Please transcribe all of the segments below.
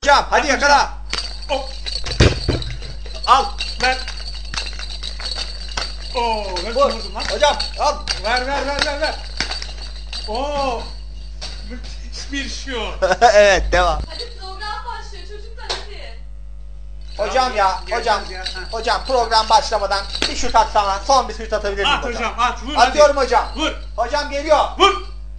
hocam. Hadi yakala. Hop. Al. Ver. Oo, nasıl Vur. vurdun lan? Hocam al. Ver. Oo. Müthiş bir show. Evet devam. Hadi program başlıyor çocuklar hadi. Hocam ya Tamam, hocam. geleceğiz ya, ha. Hocam program başlamadan bir şut atsana. Son bir şut atabilir miyim At hocam? hocam at vur. Atıyorum hadi. hocam. Vur. Hocam geliyor. Vur.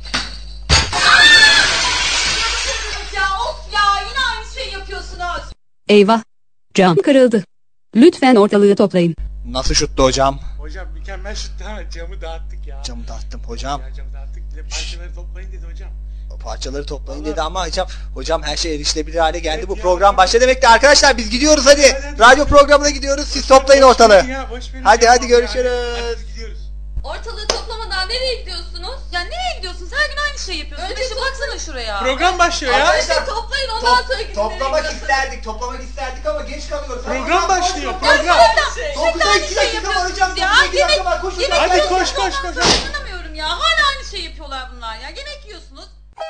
Ya of ya yine aynı şeyi yapıyorsunuz. Eyvah! Cam kırıldı. Lütfen ortalığı toplayın. Nasıl şuttu hocam? Hocam mükemmel şuttu ama camı dağıttık ya. Camı dağıttım hocam. Ya camı dağıttık. Bir de parçaları toplayın dedi hocam. Parçaları toplayın Vallahi. dedi ama hocam her şey erişilebilir hale geldi. Evet Bu ya. program başladı demekti. Arkadaşlar biz gidiyoruz hadi. Hadi. Radyo programına gidiyoruz. Siz toplayın Boş ortalığı. verin ya, boş verin Hadi ya. hadi görüşürüz. Hadi biz gidiyoruz. Ortalığı toplamadan nereye gidiyorsunuz? Ya nereye gidiyorsunuz? Her gün aynı şeyi yapıyorsunuz. Önce baksana şuraya. Program başlıyor ya. Arkadaşlar, Toplayın ondan sonra gidin. Toplamak isterdik ama geç kalıyoruz. Program başlıyor. Ya Program. Dokuzda aynı iki şey dakika var hocam. yapıyorsunuz ya. Dokuzda iki Yemek, dakika var. Koşun. yemek Hadi yiyorsunuz, koş. ondan sonra inanamıyorum ya. Hala aynı şey yapıyorlar bunlar ya. Yemek yiyorsunuz.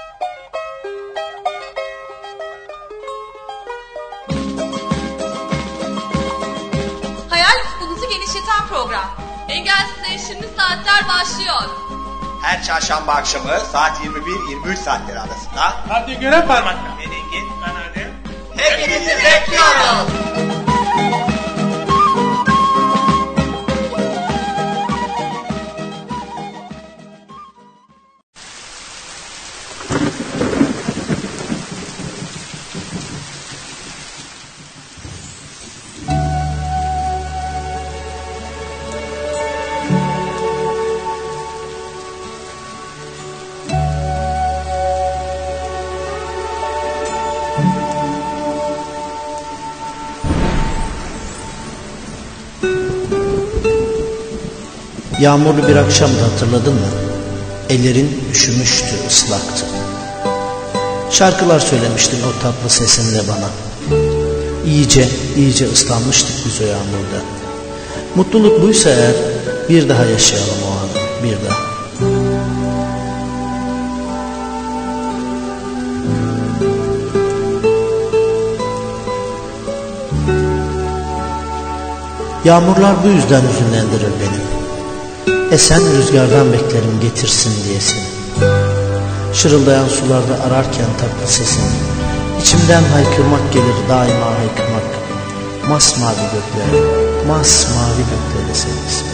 Hayal ufkunuzu genişleten program. Engelsiz Erişimli Saatler başlıyor. Her çarşamba akşamı saat 21-23 saatleri arasında Radyo görev parmakla. Menengi. Anneanne. hepinizi bekliyoruz. Yağmurlu bir akşamdı, hatırladın mı? Ellerin üşümüştü, ıslaktı. Şarkılar söylemiştin o tatlı sesinle bana. İyice ıslanmıştık biz o yağmurda. Mutluluk buysa eğer, bir daha yaşayalım o anı, bir daha. Yağmurlar bu yüzden hüzünlendirir beni. Esen rüzgardan beklerim getirsin diye seni. Şırıldayan sularda ararken tatlı sesini. İçimden haykırmak gelir daima haykırmak. Masmavi göklere senin.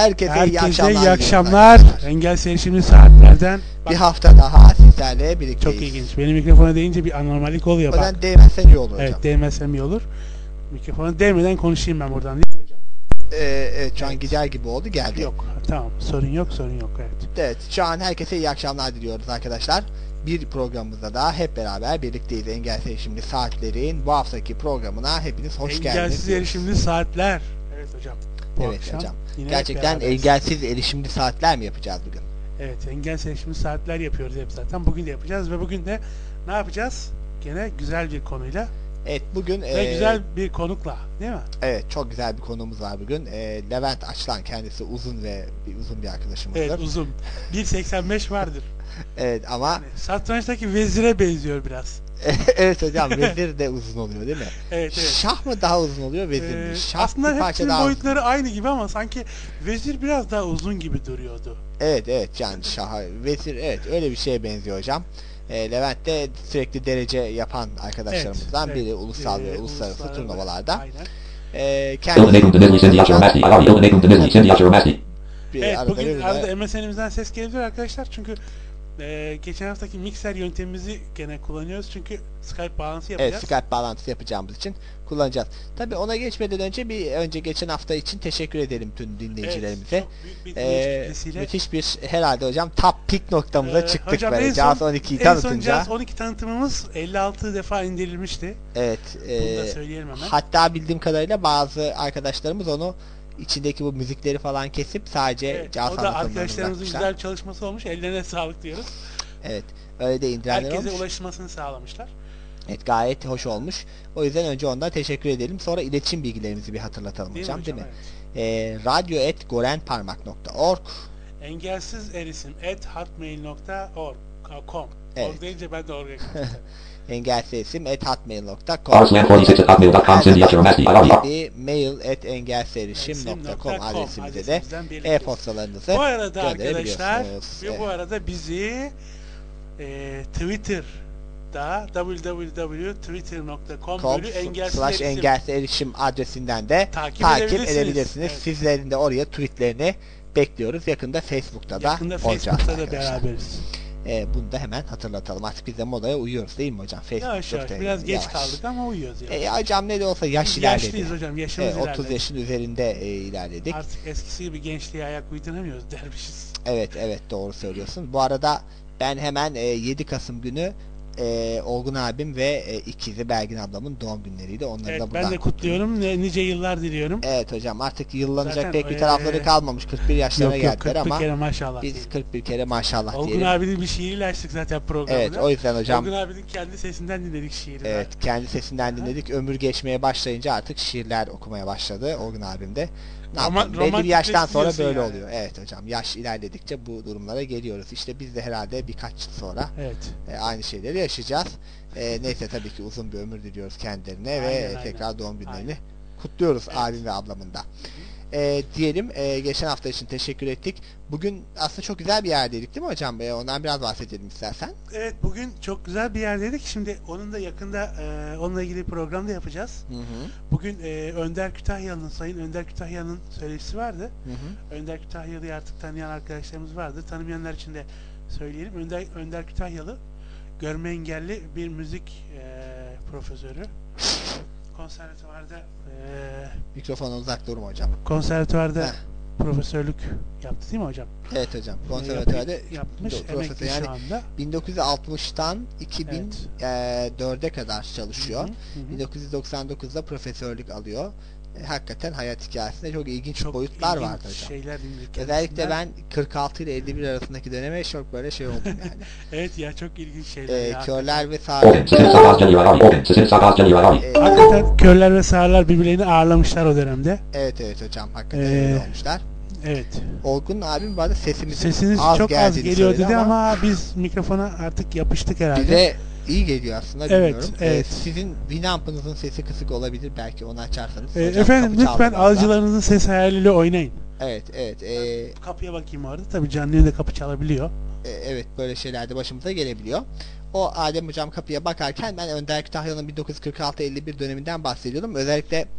Herkese iyi Herkese akşamlar. iyi akşamlar. Engelsiz erişimli saatlerden. Bir hafta daha sizlerle birlikteyiz. Çok ilginç. Benim mikrofona değince bir anormallik oluyor. O Bak. yüzden değmezsen iyi olur hocam. Evet, değmezsem iyi olur. Mikrofona değmeden konuşayım ben buradan, değil mi hocam? Evet, şu an Evet. gider gibi oldu, geldi. Yok. Tamam. Sorun yok. Evet. Evet, şu an herkese iyi akşamlar diliyoruz arkadaşlar. Bir programımızda da hep beraber birlikteyiz. Engelsiz erişimli saatlerin bu haftaki programına hepiniz hoş geldiniz. Engelsiz erişimli saatler. Evet hocam. Bu Evet akşam hocam. yine Gerçekten beraberiz. engelsiz erişimli saatler mi yapacağız bugün? Evet, engelsiz erişimli saatler yapıyoruz hep zaten. Bugün de yapacağız ve bugün de ne yapacağız? Gene güzel bir konuyla Evet, bugün ve güzel bir konukla, değil mi? evet, çok güzel bir konumuz var bugün. Levent Açlan, kendisi uzun bir arkadaşımızdır. Evet, uzun. 1.85 vardır. Evet ama Yani satrançtaki vezire benziyor biraz. evet hocam, vezir de uzun oluyor değil mi? Evet. Şah mı daha uzun oluyor, vezir mi? Şah Aslında bir parça hepsinin daha boyutları aynı gibi ama sanki vezir biraz daha uzun gibi duruyordu. Evet yani şah, vezir, evet, öyle bir şeye benziyor hocam. Levent de sürekli derece yapan arkadaşlarımızdan Evet, biri, ulusal ve uluslararası turnuvalarda. Aynen. Kendisi Evet, arada bugün bir arada MSN'imizden ses gelebilir arkadaşlar çünkü geçen haftaki mikser yöntemimizi gene kullanıyoruz çünkü Skype bağlantısı yapacağız. evet, Skype bağlantısı yapacağımız için kullanacağız. Tabii ona geçmeden önce geçen hafta için teşekkür edelim tüm dinleyicilerimize. Evet, çok büyük bir dinleyici kitlesiyle. Müthiş bir, herhalde hocam, top peak noktamıza çıktık hocam, böyle. Jazz 12'yi tanıtınca. En son Jazz 12 tanıtımımız 56 defa indirilmişti. Evet. Bunu da söyleyelim hemen. Hatta bildiğim kadarıyla bazı arkadaşlarımız onu içindeki bu müzikleri falan kesip sadece Evet, Jazz o da tanıtımlarını arkadaşlarımızın bırakmışlar. güzel bir çalışması olmuş. Ellerine sağlık diyoruz. Evet. Öyle de indirenler Herkese olmuş. ulaşmasını sağlamışlar. Evet, gayet hoş olmuş. O yüzden önce ondan teşekkür edelim. Sonra iletişim bilgilerimizi bir hatırlatalım Değil hocam, mi değil mi? Evet. Radyo@gorenparmak.org. Engelsiz erisim @hotmail.org. Evet. Org deyince ben de oraya gittim. engelsizerisim@hotmail.com gibi mail@engelsizerişim.com adresimize de e-postalarınızı Bu arada arkadaşlar gönderebiliyorsunuz. ve bu arada bizi Twitter'da www.twitter.com/engelsiz erişim adresinden de takip edebilirsiniz. Evet. Sizlerin de oraya tweetlerini bekliyoruz. Yakında Facebook'ta da olacağız Facebook'ta da arkadaşlar. beraberiz. Bunu da hemen hatırlatalım. Artık biz de modaya uyuyoruz değil mi hocam? Yavaş Facebook'ta biraz geç yavaş. kaldık ama uyuyoruz yani. Hocam ne de olsa yaş ilerledi. Yaşlıyız hocam, yaşımız ilerledi. 30 yaşın üzerinde ilerledik. Artık eskisi gibi gençliğe ayak uyduramıyoruz dermişiz. Evet doğru söylüyorsun. Bu arada ben hemen 7 Kasım günü Olgun abim ve ikizi Belgin ablamın doğum günleriydi. Onları Evet, da buradan ben de kutluyorum. Nice yıllar diliyorum. Evet hocam, artık yıllanacak Zaten, pek bir tarafları kalmamış. 41 yaşlarına Yok, geldiler 41 ama kere maşallah biz diyelim. 41 kere maşallah Olgun diyelim. abinin bir şiiriyle açtık zaten programı. Evet, o yüzden hocam. Olgun abinin kendi sesinden dinledik şiiri. Evet, kendi sesinden dinledik. Ömür geçmeye başlayınca artık şiirler okumaya başladı Olgun abim de. Ne yapalım? Belli bir yaştan sonra böyle oluyor. Evet hocam, yaş ilerledikçe bu durumlara geliyoruz. İşte biz de herhalde birkaç yıl sonra Evet. aynı şeyleri yaşayacağız. Neyse, tabii ki uzun bir ömür diliyoruz kendilerine ve tekrar doğum günlerini kutluyoruz abim ve ablamın da. Diyelim, geçen hafta için teşekkür ettik. Bugün aslında çok güzel bir yerdeydik değil mi hocam? Ondan biraz bahsedelim istersen. Evet, bugün çok güzel bir yerdeydik. Şimdi onun da yakında onunla ilgili program da yapacağız. Bugün Önder Kütahyalı'nın, Sayın Önder Kütahyalı'nın söyleşisi vardı. Önder Kütahyalı'yı artık tanıyan arkadaşlarımız vardı. Tanımayanlar için de söyleyelim. Önder Kütahyalı görme engelli bir müzik profesörü. Konservatuvarda Mikrofona uzak durma hocam. konservatuvarda profesörlük yaptı değil mi hocam? Evet hocam. Konservatuvarda yapmış, profesör, emekli yani şu anda. 1960'tan 2004'e kadar çalışıyor. 1999'da profesörlük alıyor. Hakikaten hayat hikayesinde çok ilginç boyutlar vardı hocam. Şeyler dinledik. Özellikle ben 46 ile 51 arasındaki döneme çok böyle şey oldum yani. Evet ya, çok ilginç şeyler ya. Körler ve sağırlar. Hakikaten körler ve sağırlar birbirlerini ağırlamışlar o dönemde. Evet hocam, hakikaten öyle olmuşlar. Evet. Olgun abim bu arada Sesiniz az çok az geliyor dedi ama ama biz mikrofona artık yapıştık herhalde. bize iyi geliyor aslında, Evet, bilmiyorum. evet. Sizin Winamp'ınızın sesi kısık olabilir, belki onu açarsanız. Hocam, Efendim kapı lütfen çaldığınızda. alıcılarınızın ses hayaliyle oynayın. Evet. Kapıya bakayım orada. Tabii canlı yayında kapı çalabiliyor. Evet, böyle şeyler de başımıza gelebiliyor. O Adem hocam kapıya bakarken ben Önder Kütahyalı'nın 1946-51 döneminden bahsediyordum. Özellikle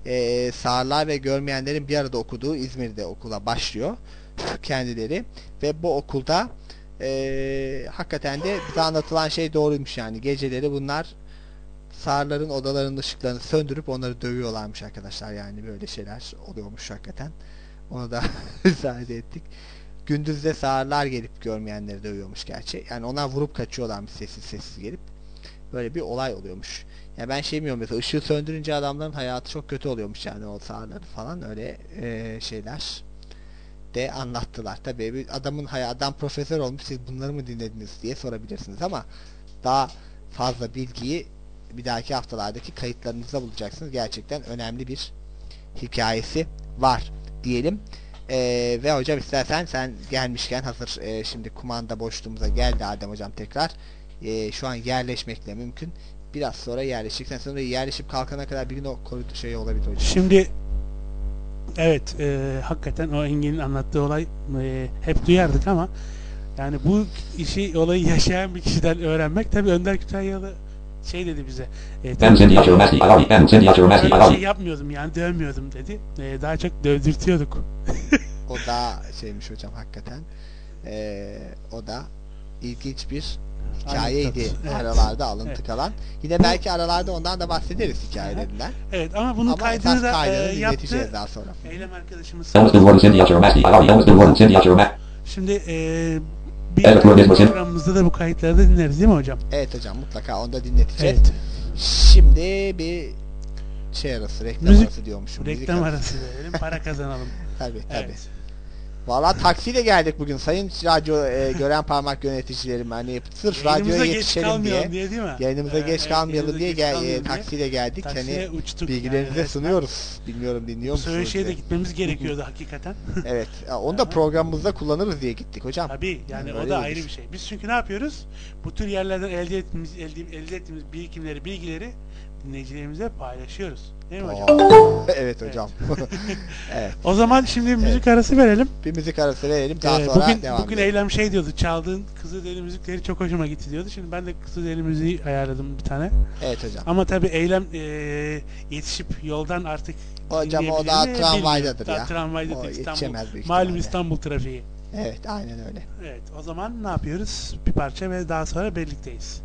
sağırlar ve görmeyenlerin bir arada okuduğu İzmir'de okula başlıyor kendileri ve bu okulda hakikaten de bize anlatılan şey doğruymuş yani. Geceleri bunlar sağırların odalarının ışıklarını söndürüp onları dövüyorlarmış arkadaşlar, yani böyle şeyler oluyormuş hakikaten. Onu da müsaade ettik. Gündüzde sağırlar gelip görmeyenleri dövüyormuş gerçi. Yani onlar vurup kaçıyorlarmış sessiz sessiz gelip. Böyle bir olay oluyormuş. Ya ben şey bilmiyorum, mesela ışığı söndürünce adamların hayatı çok kötü oluyormuş yani, o sağırları falan öyle şeyler de anlattılar. Tabii bir adamın adam profesör olmuş, siz bunları mı dinlediniz diye sorabilirsiniz ama daha fazla bilgiyi bir dahaki haftalardaki kayıtlarınızda bulacaksınız. Gerçekten önemli bir hikayesi var diyelim. Ve hocam istersen sen gelmişken hazır şimdi kumanda boşluğumuza geldi Adem hocam tekrar. Şu an yerleşmekle mümkün. Biraz sonra yerleşeceksen sonra yerleşip kalkana kadar bir gün o koridor şey olabilir hocam. Şimdi evet, hakikaten o Engin'in anlattığı olay hep duyardık ama yani bu olayı yaşayan bir kişiden öğrenmek, tabii Önder Kütahyalı şey dedi bize. Ben şey yapmıyordum yani, dövmüyordum dedi. Daha çok dövdürtüyorduk. O da şeymiş hocam hakikaten. O da ilginç bir hikayeydi. Evet. Aralarda alıntı kalan. Yine belki aralarda ondan da bahsederiz hikayelerinden. Evet ama bunun kaydını da yaptı. Daha sonra. Eylem arkadaşımız. Şimdi bir programımızda da bu kayıtları da dinleriz değil mi hocam? Evet hocam, mutlaka onu da dinleteceğiz. Evet. Şimdi bir şey arası, reklam arası diyormuşum. Reklam arası verelim, para kazanalım. Tabii. Evet. Vallahi taksiyle geldik bugün sayın radyo gören parmak yöneticilerim, hani sırf radyoya yetişelim diye değil mi? Yayınımıza geç kalmayalım diye taksiyle geldik. Taksiye hani uçtuk bilgilerinize yani, sunuyoruz. Bilmiyorum dinliyor musunuz? Söyleşiye de gitmemiz gerekiyordu hakikaten. Evet. Onu da programımızda kullanırız diye gittik hocam. Tabii yani o da ayrı bir şey. Biz çünkü ne yapıyoruz? Bu tür yerlerden elde ettiğimiz bilgileri dinleyicilerimize paylaşıyoruz. Değil mi hocam? Evet hocam. Evet. O zaman şimdi müzik arası verelim. Bir müzik arası verelim. Daha sonra devam bugün Eylem şey diyordu. Çaldığın Kızılderili müzikleri çok hoşuma gitti diyordu. Şimdi ben de Kızılderili müziği ayarladım bir tane. Evet hocam. Ama tabii Eylem yetişip yoldan artık hocam o da tramvaydadır ya. Tramvayda İstanbul. Malum İstanbul trafiği. Evet, aynen öyle. Evet, o zaman ne yapıyoruz? Bir parça ve daha sonra birlikteyiz.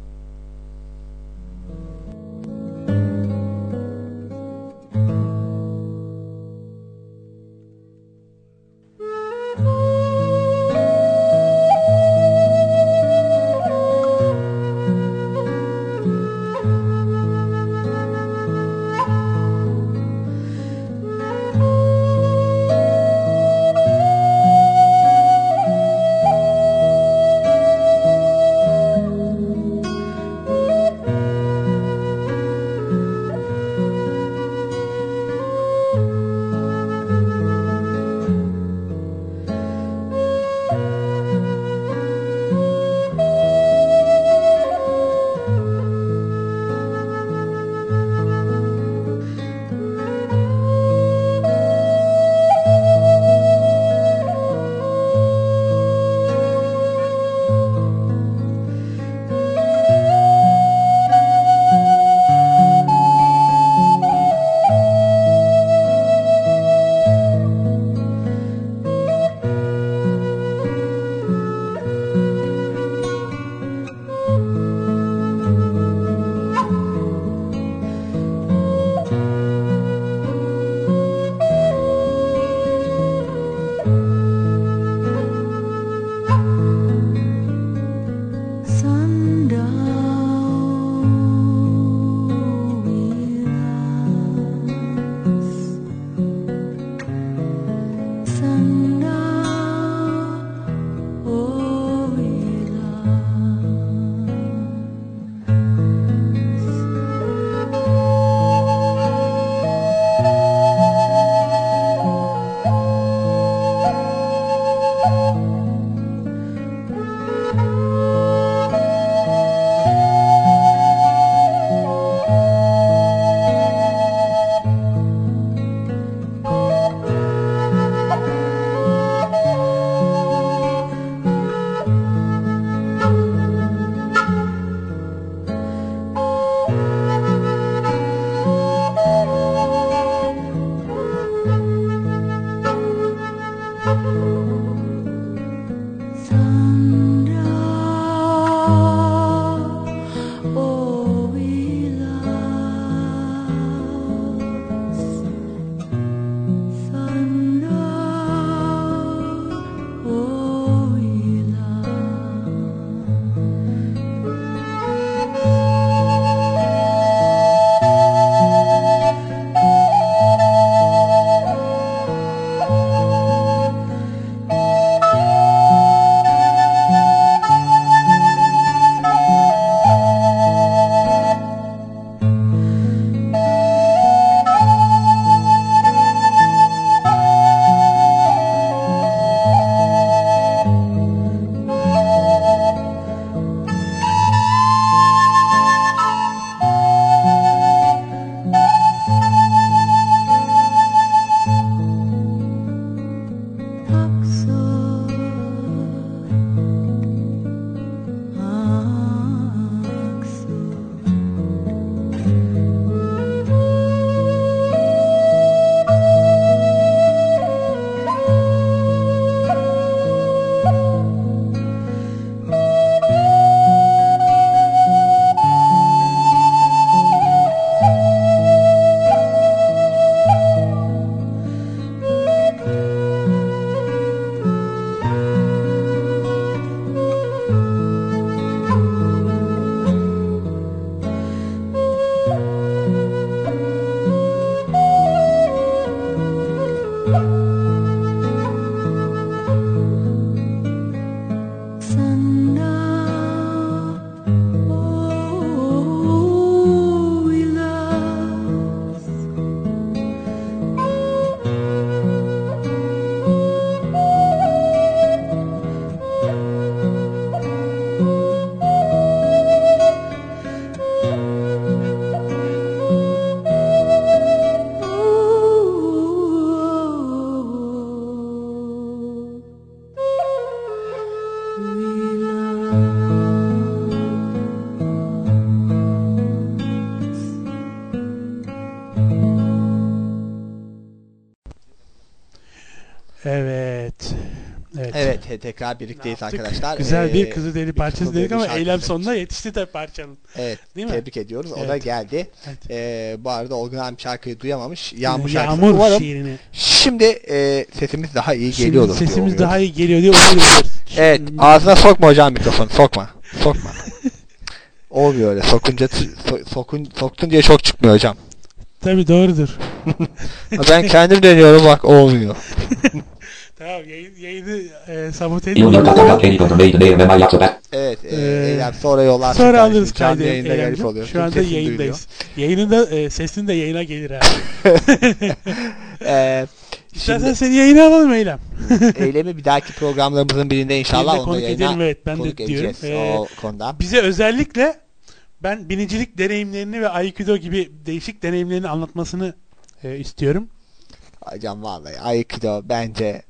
Evet. Evet, tekrar birlikteyiz arkadaşlar. Güzel bir Kızılderili parçası dedik ama şarkısı. eylem sonuna yetişti tabii parçanın. Evet, Değil mi? tebrik ediyoruz. O Evet. da geldi. Evet. Bu arada Olgun abi şarkıyı duyamamış. Yağmur şarkısı. Yağmur Umarım şiirini. şimdi sesimiz daha iyi Şimdi geliyordur. sesimiz daha iyi geliyor diye umuyoruz. Evet, ağzına sokma hocam mikrofonu. Sokma. Olmuyor öyle. Soktun diye çok çıkmıyor hocam. Tabii doğrudur. Ben kendim deniyorum bak olmuyor. Tamam yayını sabote İyi oyunlar edin. Kafka, Kenny Cotton, Bey, Deney ve May Yapsa ben. Evet, Eylem sonra yollarsın. Sonra kardeşim. alırız Canlı kaydı yayında garip Eylemciğim. oluyor. Şu Tüm anda sesin yayındayız. Yayının da sesin de yayına gelir abi. duyuluyor. İstersen Şimdi seni yayına alalım Eylem. Eylemi bir dahaki programlarımızın birinde inşallah Birinde onu konuk yayına edelim, evet, ben de konuk diyorum. edeceğiz o konuda. Bize özellikle ben binicilik deneyimlerini ve Aikido gibi değişik deneyimlerini anlatmasını istiyorum. Hocam vallahi Aikido bence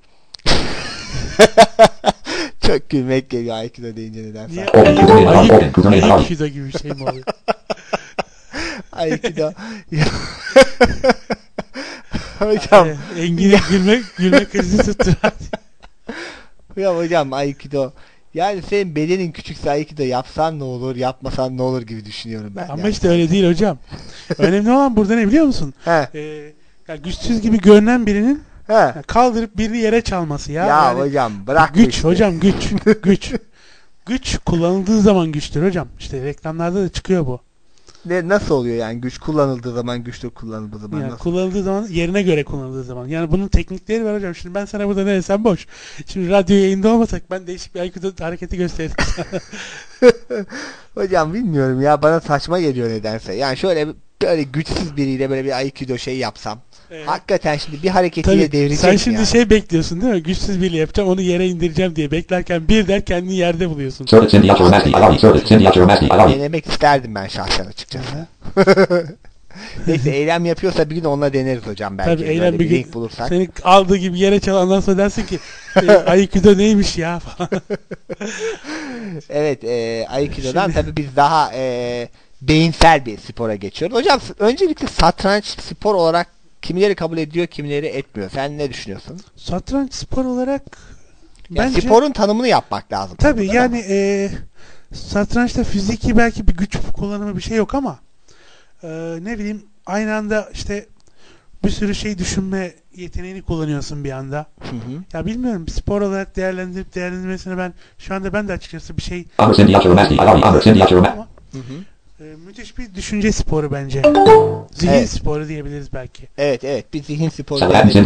çok gülmek geliyor Aikido deyince nedense. Niye? Aikido. Aikido gibi bir şey mi oluyor? Aikido. Hocam. Engin'e gülme krizi tuttu. Hocam Aikido. Yani senin bedenin küçükse Aikido yapsan ne olur, yapmasan ne olur gibi düşünüyorum ben. Ama yani. işte öyle değil hocam. Önemli olan burada ne biliyor musun? He. Yani güçsüz gibi görünen birinin He. kaldırıp birini yere çalması ya. Ya Yani hocam bırak güç işte. hocam güç. Güç kullanıldığı zaman güçtür hocam. İşte reklamlarda da çıkıyor bu. Nasıl oluyor yani güç kullanıldığı zaman güçlü kullanıldığı zaman Yani nasıl? kullanıldığı zaman yerine göre kullanıldığı zaman. Yani bunun teknikleri var hocam. Şimdi ben sana burada ne desem boş. Şimdi radyo yayında olmasak ben değişik bir Aikido hareketi göstereyim. Hocam bilmiyorum ya bana saçma geliyor nedense. Yani şöyle böyle güçsüz biriyle böyle bir Aikido şey yapsam. Hakikaten şimdi bir hareketiyle Tabii devirecek sen şimdi yani. şey bekliyorsun değil mi? Güçsüz biri yapacağım onu yere indireceğim diye beklerken birden kendini yerde buluyorsun. Denemek isterdim ben şahsen açıkçası. Neyse eylem yapıyorsa bir gün onunla deneriz hocam belki. Tabii eylem Böyle bir gün link bulursak. seni aldığı gibi yere çalandan sonra dersin ki Aikido neymiş ya falan. Evet Aikido'dan Şimdi- tabii biz daha beyinsel bir spora geçiyoruz. Hocam öncelikle satranç spor olarak kimileri kabul ediyor kimileri etmiyor. Sen ne düşünüyorsun? Satranç spor olarak Ya bence sporun tanımını yapmak lazım. tabii değil mi? yani satrançta fiziki belki bir güç kullanımı bir şey yok ama ne bileyim aynı anda işte bir sürü şey düşünme yeteneğini kullanıyorsun bir anda. Hı hı. Ya bilmiyorum spor olarak değerlendirmesine ben şu anda ben de açıkçası bir şey Hı hı. müthiş bir düşünce sporu bence. Zihin Evet. sporu diyebiliriz belki. Evet bir zihin sporu.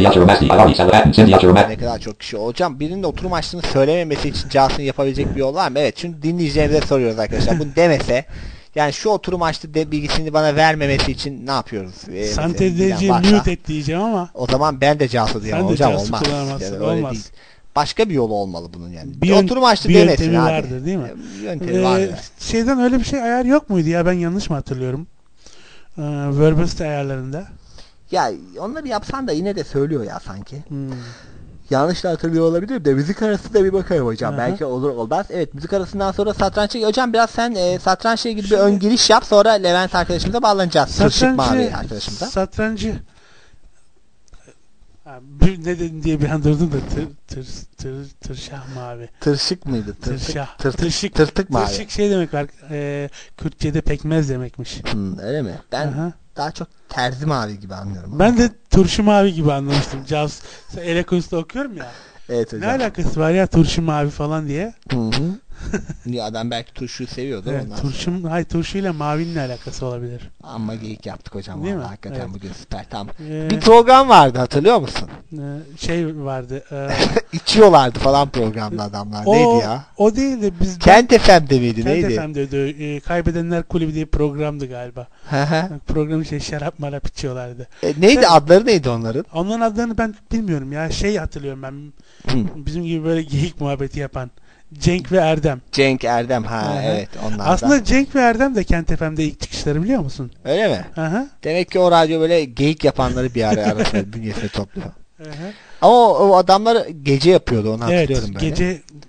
Ne kadar çok kişi. Hocam birinin de oturum açtığını söylememesi için Cahsın yapabilecek bir yol var mı? Evet şimdi dinleyicilerimize soruyoruz arkadaşlar. Bunu demese yani şu oturum açtı bilgisini bana vermemesi için ne yapıyoruz? Sentezleyici mute et diyeceğim ama o zaman ben de Cahsın diyemem sen de hocam Cahsın olmaz. kullanamazsın, Yani öyle olmaz. değil. Başka bir yolu olmalı bunun yani. Bir oturum açtı bir demesin yöntemi abi. vardır değil mi? Yöntemi vardır. Şeyden öyle bir şey ayar yok muydu ya ben yanlış mı hatırlıyorum? Verbosity ayarlarında. Ya onları yapsan da yine de söylüyor ya sanki. Hmm. Yanlış da hatırlıyor olabilir de müzik arası da bir bakarım hocam. Aha. Belki olur olmaz. Evet müzik arasından sonra satranç'a hocam biraz sen satrançla ilgili bir Şimdi- ön giriş yap sonra Levent arkadaşımıza bağlanacağız. Tırşık Mavi arkadaşımıza. Satrancı ne dedin diye bir an durdum da tırşah mavi. Tırşık mıydı? Tırşah. Tırtık. Tırtık mavi. Tırşık şey demek var. Kürtçe'de pekmez demekmiş. Öyle mi? Ben Aha. daha çok terzi mavi gibi anlıyorum. Ben de turşu mavi gibi anlamıştım. Jaws Elekunst'ta okuyorum ya. Evet Ne hocam. alakası var ya turşu mavi falan diye. Hı hı. Niye adam belki turşuyu seviyordu Evet, ondan sonra. turşuyla mavinin ne alakası olabilir? Amma geyik yaptık hocam. Değil mi? Vallahi hakikaten Evet. bugün süper. Tamam. Ee, Bir program vardı hatırlıyor musun? şey vardı. İçiyorlardı falan programda adamlar. Neydi ya? O değil de biz Kent FM'de miydi? Neydi? FM'de Kaybedenler Kulübü diye programdı galiba. Hı hı. Programı şarap marap içiyorlardı. Neydi Evet. adları neydi onların? Onların adlarını ben bilmiyorum ya. Şey hatırlıyorum ben. Hı. Bizim gibi böyle geyik muhabbeti yapan. Cenk ve Erdem. Cenk Erdem Aha. evet onlardan. Aslında Cenk ve Erdem de Kent FM'de ilk çıkışları biliyor musun? Öyle mi? Aha. Demek ki o radyo böyle geyik yapanları bir arasında bünyesine topluyor. Aha. Ama o adamlar gece yapıyordu onu Evet, hatırlıyorum böyle. gece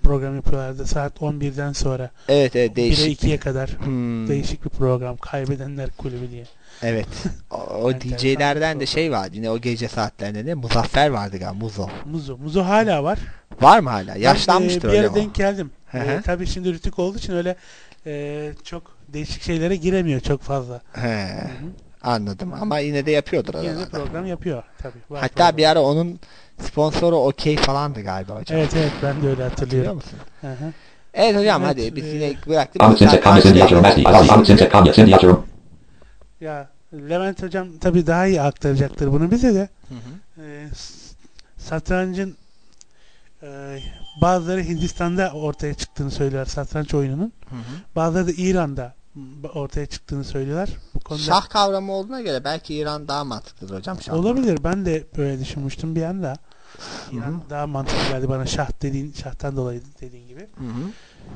program yapıyorlardı saat 11'den sonra. Evet 1'e değişik. 2'ye kadar. Değişik bir program. Kaybedenler Kulübü diye. Evet. O DJ'lerden de şey vardı yine o gece saatlerinde de Muzaffer vardı galiba. Muzo hala var. Var mı hala? Yaşlanmıştır bir yere öyle o. denk geldim. Hı hı. Tabii şimdi rütük olduğu için öyle çok değişik şeylere giremiyor çok fazla. He. Anladım ama yine de yapıyordur Yine de aralarda. program yapıyor tabii. Var Hatta program. bir ara onun sponsoru Okey falandı galiba hocam. Evet ben de öyle Hatırlıyor hatırlıyorum. musun? Hı hı. Evet hocam Evet, hadi biz yine bıraktık. Ahmet Simsek, Ahmet seni açıyorum. Ahmet Simsek, Ahmet seni açıyorum. Ya Levent hocam tabii daha iyi aktaracaktır bunu bize de. Hı hı. Satrancın bazıları Hindistan'da ortaya çıktığını söylüyorlar satranç oyununun. Hı hı. Bazıları da İran'da ortaya çıktığını söylüyorlar. Bu konuda Şah kavramı olduğuna göre belki İran daha mantıklıdır hocam şu an. olabilir. Ben de böyle düşünmüştüm bir anda. İran daha mantıklı geldi bana şahtan dolayı dediğin gibi. Hı hı.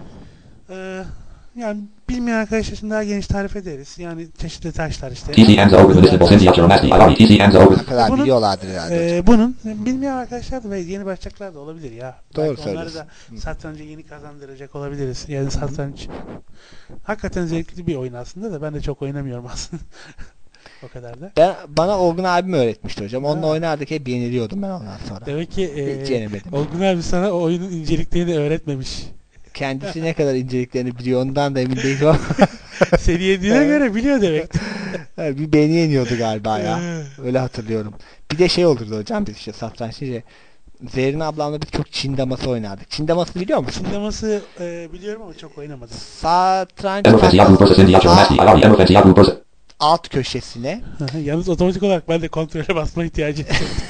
Yani bilmeyen arkadaşlar için daha geniş tarif ederiz. Yani çeşitli taşlar işte. TCM's over the listenable Cindy açıyorum. TCM's over. Ne kadar Bunun- biliyorlardır herhalde. Bunun bilmeyen arkadaşlar da ve yeni başlayacaklar da olabilir ya. Doğru Belki onları söylüyorsun. da satranca yeni kazandıracak olabiliriz. Yani satranç hakikaten zevkli bir oyun aslında da ben de çok oynamıyorum aslında. O kadar da. Bana Olgun abim öğretmişti hocam. Onunla Ha. oynardık hep yeniliyordum ben ondan sonra. Demek ki Hiç yenemedim. Olgun abi sana o oyunun inceliklerini öğretmemiş. Kendisi ne kadar inceliklerini biliyor ondan da emin değilim ama Seni yediğine göre biliyor demek. bir beni yeniyordu galiba ya. Öyle hatırlıyorum. Bir de şey olurdu hocam biz işte satranç deyince Zerrin ablamla biz çok Çin daması oynardık. Çin damasını biliyor musun? Çindaması biliyorum ama çok oynamadım. Satranç Emofensi Yahoo Bursa Cindy açıyorum. Emofensi Yahoo Bursa. alt köşesine Yalnız otomatik olarak ben de kontrole basma ihtiyacı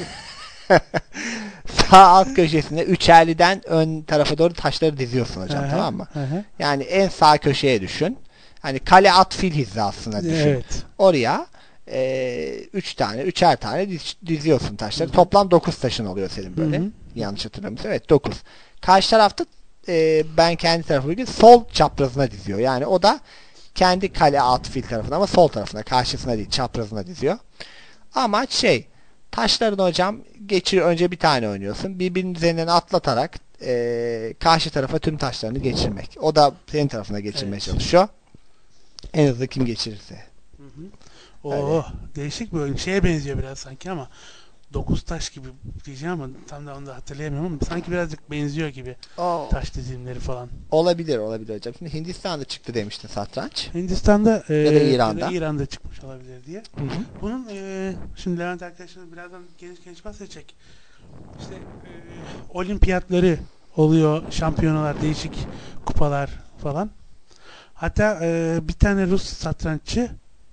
sağ alt köşesine üçerliden ön tarafa doğru taşları diziyorsun hocam tamam mı? Yani en sağ köşeye düşün. Hani kale at fil hizasına düşün. Evet. Oraya üçer tane diziyorsun taşları. Toplam 9 taşın oluyor senin böyle. Hı hı. Yanlış hatırlamıyorsam. Evet 9. Karşı tarafta ben kendi tarafıma gibi sol çaprazına diziyor. Yani o da kendi kale at fil tarafına ama sol tarafına karşısına değil çaprazına diziyor. Amaç şey taşlarını hocam önce bir tane oynuyorsun. Birbirinin üzerinden atlatarak karşı tarafa tüm taşlarını geçirmek. O da senin tarafına geçirmeye çalışıyor. En hızlı kim geçirirse. Değişik bir oyun. Şeye benziyor biraz sanki ama 9 taş gibi diyeceğim ama tam da onu da hatırlayamıyorum ama sanki birazcık benziyor gibi. Taş dizilimleri falan. Olabilir hocam. Şimdi Hindistan'da çıktı demiştin satranç. Hindistan'da Ya da İran'da. ya da İran'da çıkmış olabilir diye. Hı hı. Bunun şimdi Levent arkadaşımız birazdan geniş bahsedecek. İşte olimpiyatları oluyor, şampiyonalar, değişik kupalar falan. Hatta bir tane Rus satranççı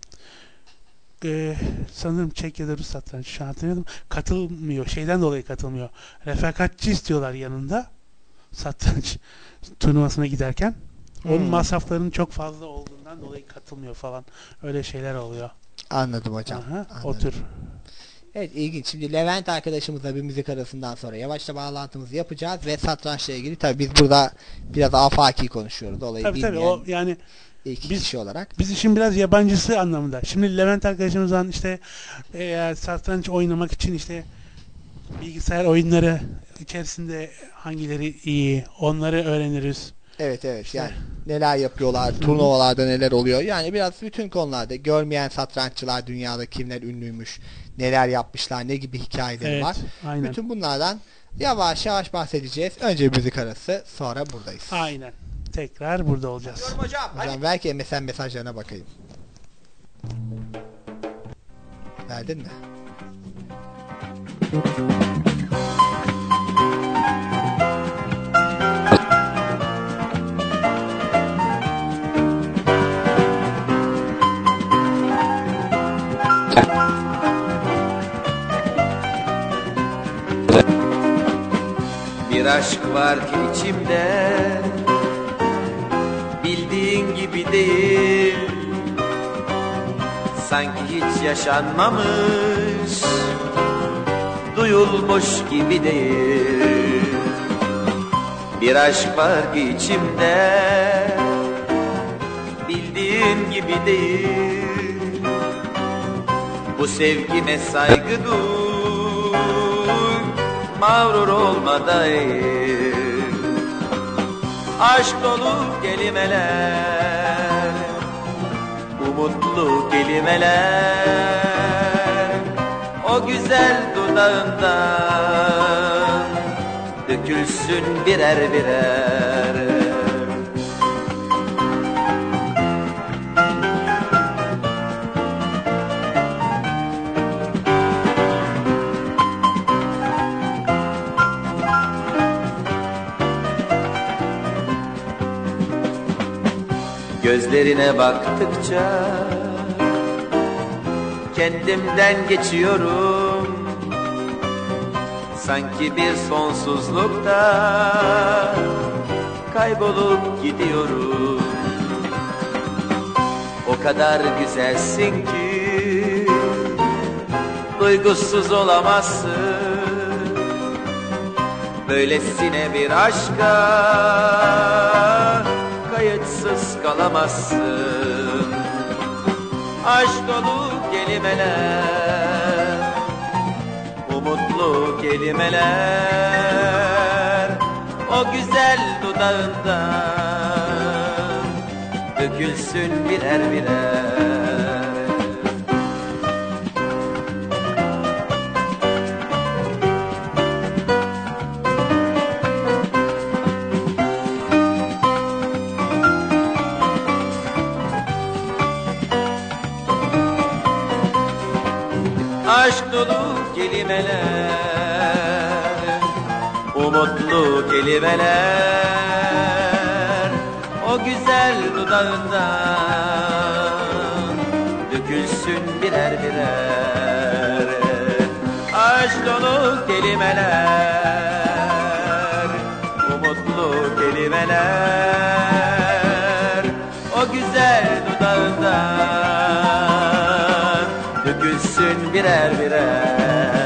sanırım Çek ya da Rus satranççı şu an hatırlamıyorum. Katılmıyor. Şeyden dolayı katılmıyor. Refakatçi istiyorlar yanında satranç turnuvasına giderken. Onun masraflarının çok fazla olduğundan dolayı katılmıyor falan. Öyle şeyler oluyor. Anladım hocam. Aha, Anladım. o tür. Evet ilginç. Şimdi Levent arkadaşımızla bir müzik arasından sonra yavaşça bağlantımızı yapacağız ve satrançla ilgili tabii biz burada biraz afaki konuşuyoruz. Olayı Tabii bilmeyen o yani iki biz- kişi olarak. biz işin biraz yabancısı anlamında. Şimdi Levent arkadaşımızdan işte satranç oynamak için işte bilgisayar oyunları içerisinde hangileri iyi onları öğreniriz. Evet yani neler yapıyorlar, turnuvalarda neler oluyor. Yani biraz bütün konularda görmeyen satranççılar dünyada kimler ünlüymüş, neler yapmışlar, ne gibi hikayeleri Evet, var. aynen. Bütün bunlardan yavaş yavaş bahsedeceğiz. Önce müzik arası, sonra buradayız. Aynen. Tekrar burada olacağız. Hocam belki MSN mesajlarına bakayım. Verdin mi? Bir aşk var ki içimde, bildiğin gibi değil. Sanki hiç yaşanmamış, duyulmuş gibi değil. Bir aşk var ki içimde, bildiğin gibi değil. Bu sevgime saygı duy, mağrur olma dair. Aşk dolu kelimeler, umutlu kelimeler, o güzel dudağından dökülsün birer birer. Gözlerine baktıkça kendimden geçiyorum. Sanki bir sonsuzlukta kaybolup gidiyorum. O kadar güzelsin ki duygusuz olamazsın. Böylesine bir aşka kayıtsız kalamazsın. Aşk dolu kelimeler, umutlu kelimeler, o güzel dudağından dökülsün birer birer. Aşk dolu kelimeler, umutlu kelimeler, o güzel dudağından dökülsün birer birer. Aşk dolu kelimeler, umutlu kelimeler, o güzel dudağından dökülsün birer birer.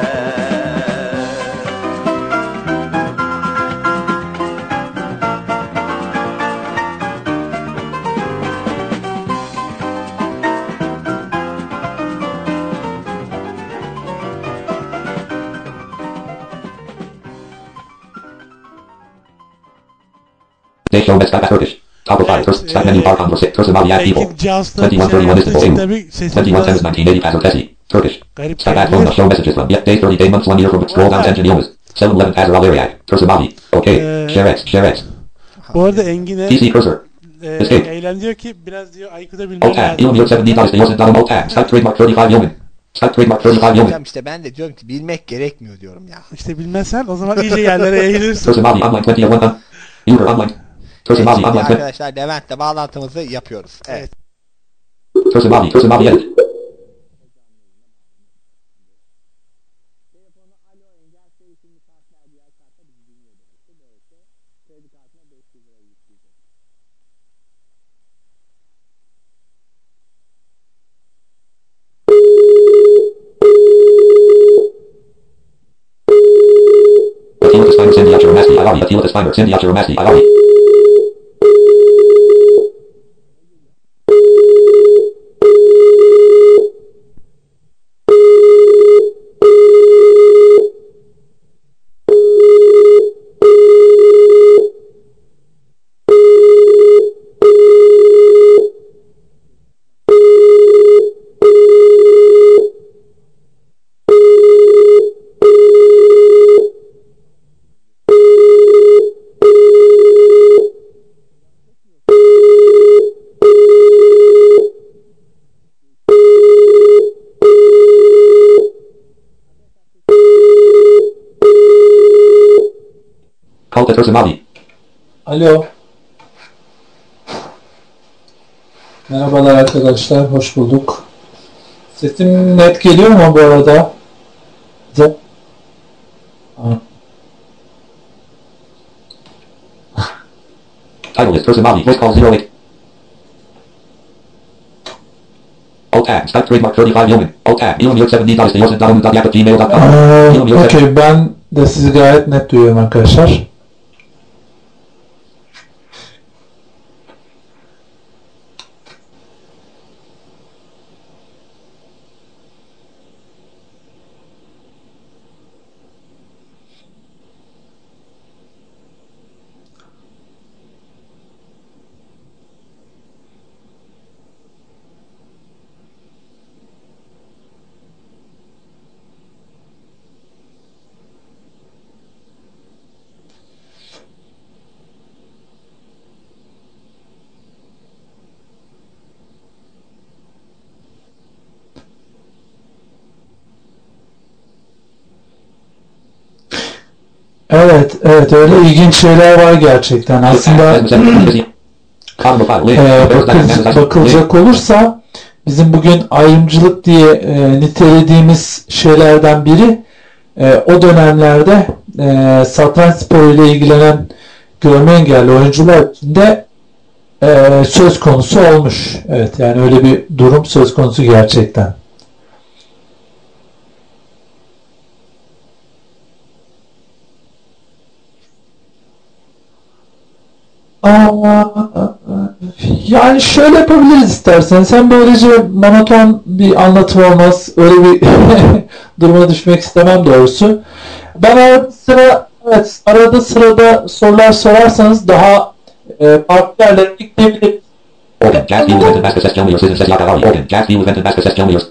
They show Mets back Turkish. Top of 5 first step menu bar conversation. First Somali ad people. Belki Jazz'da 2131 is the için volume. tabii sesi 21 biraz 1980 Passer Tessie. Turkish. garip Step back phone gelebilir. show messages from yet day 30 day months 1 year from scroll down tension illness. 711 Passer Alariac. First Somali. Okay. Share X. Share X. Bu arada Engin'e PC cursor. Eylem diyor ki biraz diyor Aykut'a bilmem Alt tab. lazım. Elon York 7 dollars. Yosin Donald Alt tab. Skype trademark 35 Yeoman. Skype trademark 35 Yeoman. Hocam işte ben de diyorum ki bilmek gerekmiyor diyorum ya. İşte bilmezsen o zaman iyice yerlere eğilirsin. First Somali online 20 of 1. User online. First Somali Şimdi online 20. arkadaşlar Levent'le bağlantımızı yapıyoruz. Evet. First Somali edit. Attila Despiner Cindy Acheromasti Iari. Attila Despiner Cindy Acheromasti Iari. Call to First Somali. Alo. Merhabalar arkadaşlar, hoş bulduk. Sesim net geliyor mu bu arada? Title is First Somali. Voice call 08. Alt tab. Skype trademark 35 Yeoman. Alt tab. Elon York 7 dollars. Yosin Donald gmail.com. Elon York Okey, ben de sizi gayet net duyuyorum arkadaşlar. Evet, evet, öyle ilginç şeyler var gerçekten. Aslında bakılacak olursa bizim bugün ayrımcılık diye nitelediğimiz şeylerden biri o dönemlerde satranç sporuyla ilgilenen görme engelli oyuncular için de söz konusu olmuş. Evet, yani öyle bir durum söz konusu gerçekten. Yani şöyle yapabiliriz istersen. Sen böylece monoton bir anlatım olmaz. Öyle bir duruma düşmek istemem doğrusu. Ben arada sırada sorular sorarsanız daha farklı yerlere gitmeyebiliriz. Organ, gas field event and mass possessed kilometers, citizen says Yakari. Organ, gas field event and mass possessed kilometers.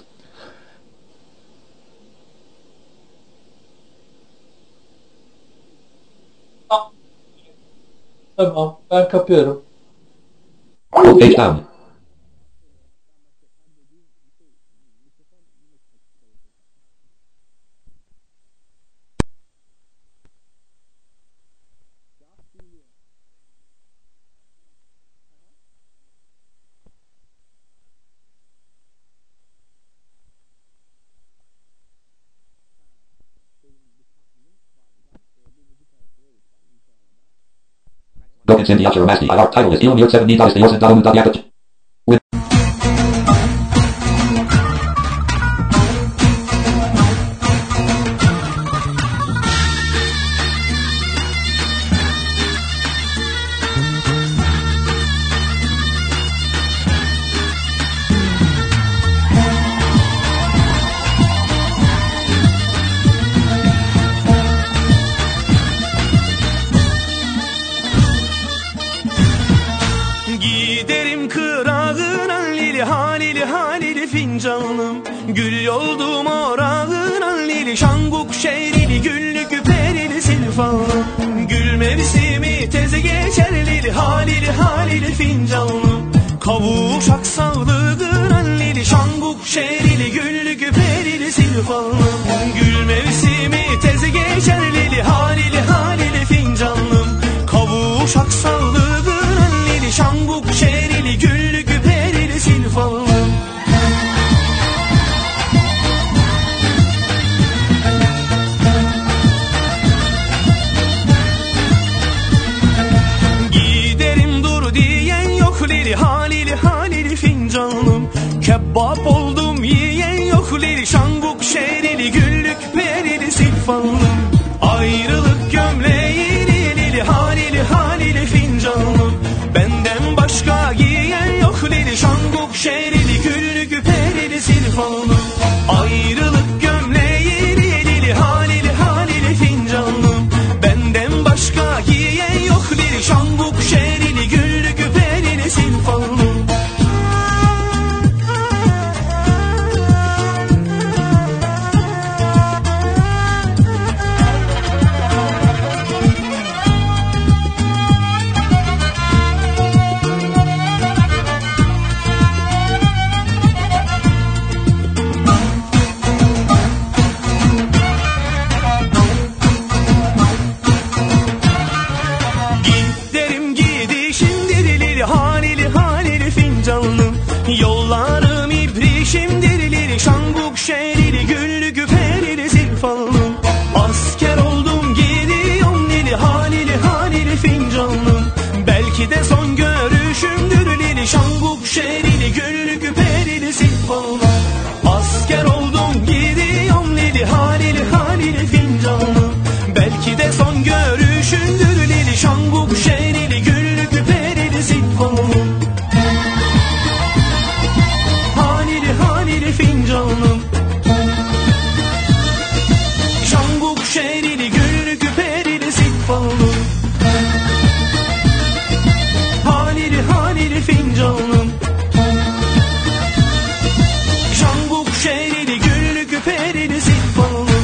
Tamam, ben kapıyorum. Page down. Gogan Cindy Alchiromasti. Our title is Ilum 7 Nidas de Yosen Dalum Dadiakat. Giderim kırağına lili halili halili fincanım. Gül yoldum orağına lili şanguk şehrili güllü küperili silfanım. Gül mevsimi teze geçer lili halili halili fincanım. Kavuşak sağlığına lili şanguk şehrili güllü küperili silfanım. Gül mevsimi teze geçer lili halili halili fincanım. Kavuşak sağlığına şanguk şerili güllü küperili silfanım. Giderim dur diyen yok lili halili halili fincanım. Kebap oldum yiyen yok lili şanguk şerili güllü küperili silfanım. Ayrılık gömleği lili halili halili fincanım. Benden başka giyen yok lili şanguk şerili güllü küperili silfanım. Ayrılık gömleği lili halili halili fincanım. Benden başka giyen yok lili şanguk şerili güllü küperili silfanım. Yollarım ibrişimdir lili şanguk şerili güllü küperili silfanım. Asker oldum gidiyorum lili halili halili fincanım. Belki de son görüşümdür lili şanguk şerili güllü küperili silfanım. Asker oldum gidiyorum lili halili halili fincanım. Belki de son görüşümdür lili şanguk şerili güllü küperili silfanım. Fincanım şanguk şerili güllü küperili silfanım. Halili halili fincanım şanguk şerili güllü küperili silfanım.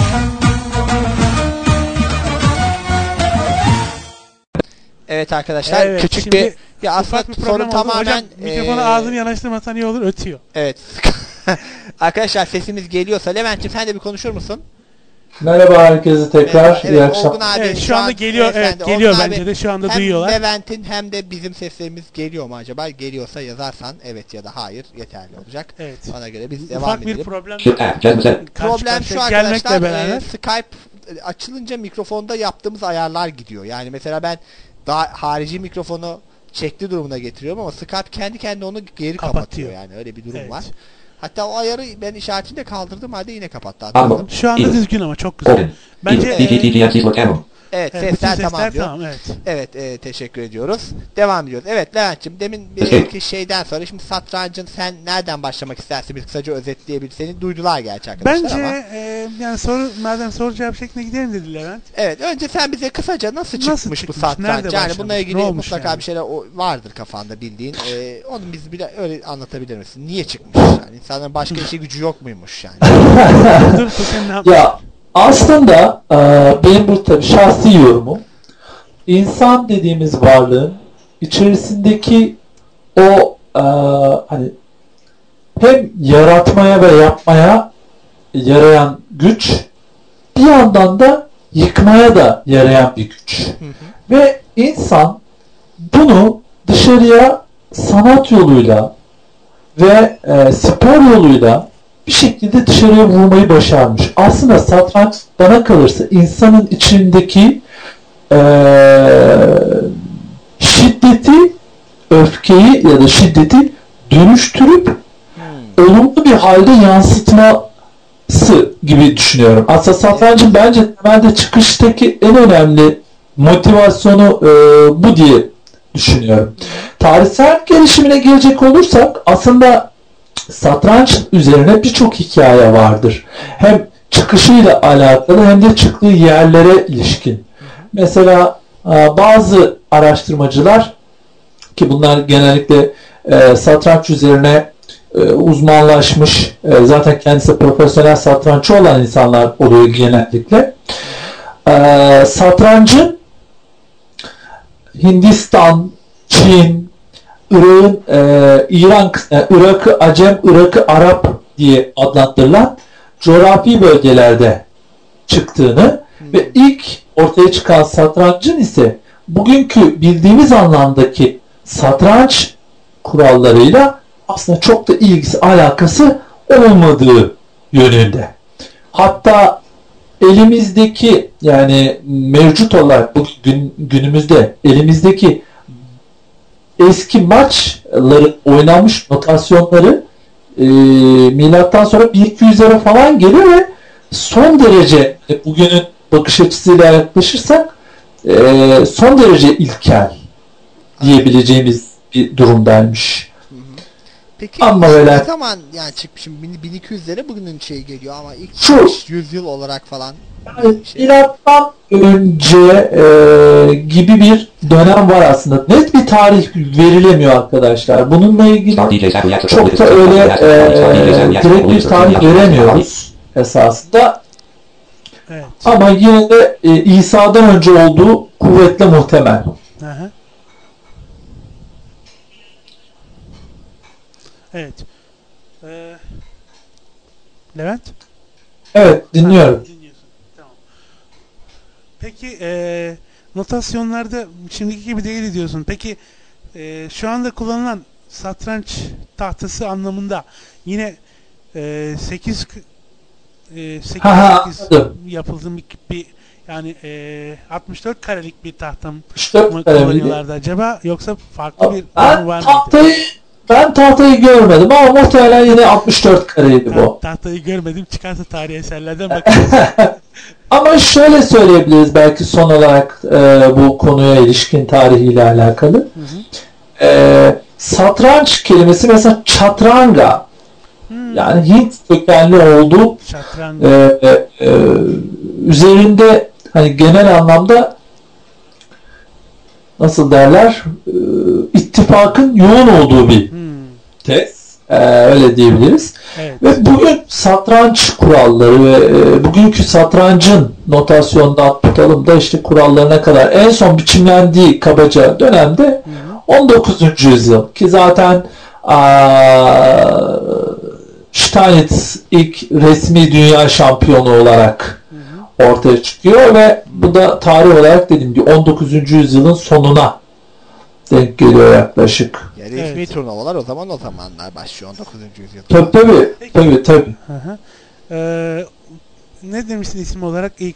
Evet arkadaşlar, Evet, küçük şimdi bir aslında ufak bir problem soru oldu. tamamen Hocam mikrofonu ağzını yanaştırmasan iyi olur, ötüyor. Evet. Arkadaşlar sesimiz geliyorsa Levent'ciğim sen de bir konuşur musun? Merhaba herkese tekrar. Evet, İyi akşamlar. Olgun abi Evet, şu anda geliyor. Evet, geliyor bence de şu anda hem duyuyorlar. Levent'in hem de bizim seslerimiz geliyor mu acaba? Geliyorsa yazarsan evet ya da hayır yeterli olacak. Evet. Ona göre biz devam Ufak bir edelim. problem Shift app. Jasmine set. Problem şu gelmekle arkadaşlar, beraber. Skype açılınca mikrofonda yaptığımız ayarlar gidiyor. Yani mesela ben daha harici mikrofonu çekli durumuna getiriyorum ama Skype kendi kendine onu geri Kapatıyor. kapatıyor yani öyle bir durum Evet. var. Hatta o ayarı ben işaretini de kaldırdım halde yine kapattı. Anladım. Şu anda İyi. düzgün ama çok güzel. Open. Bence DTTNC select ammo. Evet, evet, bütün sesler tamam diyor. tamam, evet. Evet, teşekkür ediyoruz. Devam ediyoruz. Evet Levent'ciğim demin bir Peki. iki şeyden sonra şimdi satrancın sen nereden başlamak istersin bir kısaca özetleyebilir. Seni duydular gerçi arkadaşlar Bence ama. yani madem soru cevap şeklinde gidelim dedi Levent. Evet önce sen bize kısaca nasıl çıkmış bu çıkmış, nerede satranç? Yani başlamış, bununla ne ilgili olmuş mutlaka yani? bir şeyler vardır kafanda bildiğin. Onu biz bile öyle anlatabilir misin? Niye çıkmış? Yani insanların başka işi gücü yok muymuş yani? Dur sen ne yapmış? Ya aslında benim bu tabii şahsi yorumum. İnsan dediğimiz varlığın içerisindeki o hani hem yaratmaya ve yapmaya yarayan güç bir yandan da yıkmaya da yarayan bir güç. Ve insan bunu dışarıya sanat yoluyla ve spor yoluyla bir şekilde dışarıya vurmayı başarmış. Aslında satranç bana kalırsa insanın içindeki şiddeti, öfkeyi ya da şiddeti dönüştürüp olumlu bir halde yansıtması gibi düşünüyorum. Aslında satrancın bence temelde çıkıştaki en önemli motivasyonu bu diye düşünüyorum. Tarihsel gelişimine gelecek olursak aslında satranç üzerine birçok hikaye vardır. Hem çıkışıyla alakalı hem de çıktığı yerlere ilişkin. Mesela bazı araştırmacılar ki bunlar genellikle satranç üzerine uzmanlaşmış, zaten kendisi profesyonel satranççı olan insanlar oluyor genellikle. Satrancın Hindistan, Çin, Irak'ın Irak'ı Acem, Irak'ı Arap diye adlandırılan coğrafi bölgelerde çıktığını ve ilk ortaya çıkan satrancın ise bugünkü bildiğimiz anlamdaki satranç kurallarıyla aslında çok da ilgisi, alakası olmadığı yönünde. Hatta elimizdeki yani mevcut olarak günümüzde elimizdeki eski maçların oynanmış notasyonları milattan sonra 1200'lere falan geliyor ve son derece bugünün bakış açısıyla yaklaşırsak son derece ilkel diyebileceğimiz bir durumdaymış. Peki ama öyle ne zaman yani çıkmışım 1200'lere bugünün şeyi geliyor ama ilk şu 100 yıl olarak falan milattan önce gibi bir dönem var aslında. Net bir tarih verilemiyor arkadaşlar. Bununla ilgili çok da öyle direkt bir tarih veremiyoruz esasında. Evet. Ama yine de İsa'dan önce olduğu kuvvetle muhtemel. Aha. Evet. Levent? Evet, dinliyorum. Dinliyorsun. Tamam. Peki notasyonlarda şimdiki gibi değil diyorsun. Peki şu anda kullanılan satranç tahtası anlamında yine 8 yapıldığı bir yani 64 karelik bir tahta mı 64 karelik. kullanıyorlardı acaba yoksa farklı bir Ben var tahtayı görmedim ama muhtemelen yine 64 kareydi bu. Tahtayı görmedim, çıkarsa tarihi eserlerden bakacağız. Ama şöyle söyleyebiliriz belki son olarak bu konuya ilişkin tarihiyle alakalı. Satranç kelimesi mesela chaturanga yani Hint kökenli olduğu üzerinde hani genel anlamda nasıl derler ittifakın yoğun olduğu bir tez. Öyle diyebiliriz. Evet. Ve bugün satranç kuralları ve bugünkü satrancın notasyondan tutalım da işte kurallarına kadar en son biçimlendiği kabaca dönemde 19. yüzyıl ki zaten Steinitz ilk resmi dünya şampiyonu olarak ortaya çıkıyor ve bu da tarih olarak dediğim gibi 19. yüzyılın sonuna denk geliyor yaklaşık. Yani resmi turnuvalar o zamanlar başlıyor 19. yüzyılda. Tabii. Hı hı. Ne demiştin isim olarak ilk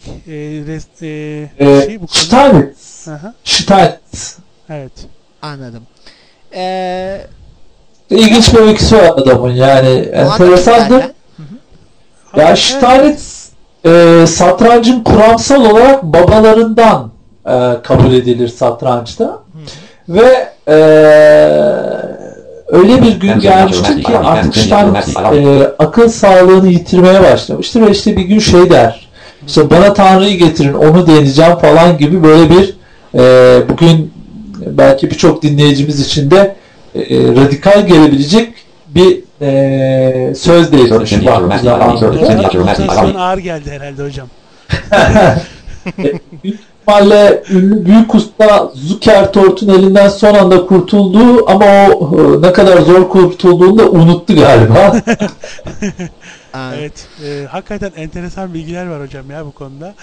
bu konu? Steinitz. Evet. Anladım. İlginç bir öyküsü var adamın yani enteresandır. Ya Steinitz satrancın kuramsal olarak babalarından kabul edilir satrançta. Ve öyle bir gün gelmiştir ki artık Steinitz akıl sağlığını yitirmeye başlamıştır ve işte bir gün şey der. İşte bana Tanrı'yı getirin onu deneyeceğim falan gibi böyle bir bugün belki birçok dinleyicimiz için de radikal gelebilecek bir söz değişmiş. Son ağır geldi herhalde hocam. Büyük ihtimalle ünlü büyük usta Zukertort'un elinden son anda kurtulduğu ama o ne kadar zor kurtulduğunu da unuttu galiba. Evet. Hakikaten enteresan bilgiler var hocam ya bu konuda.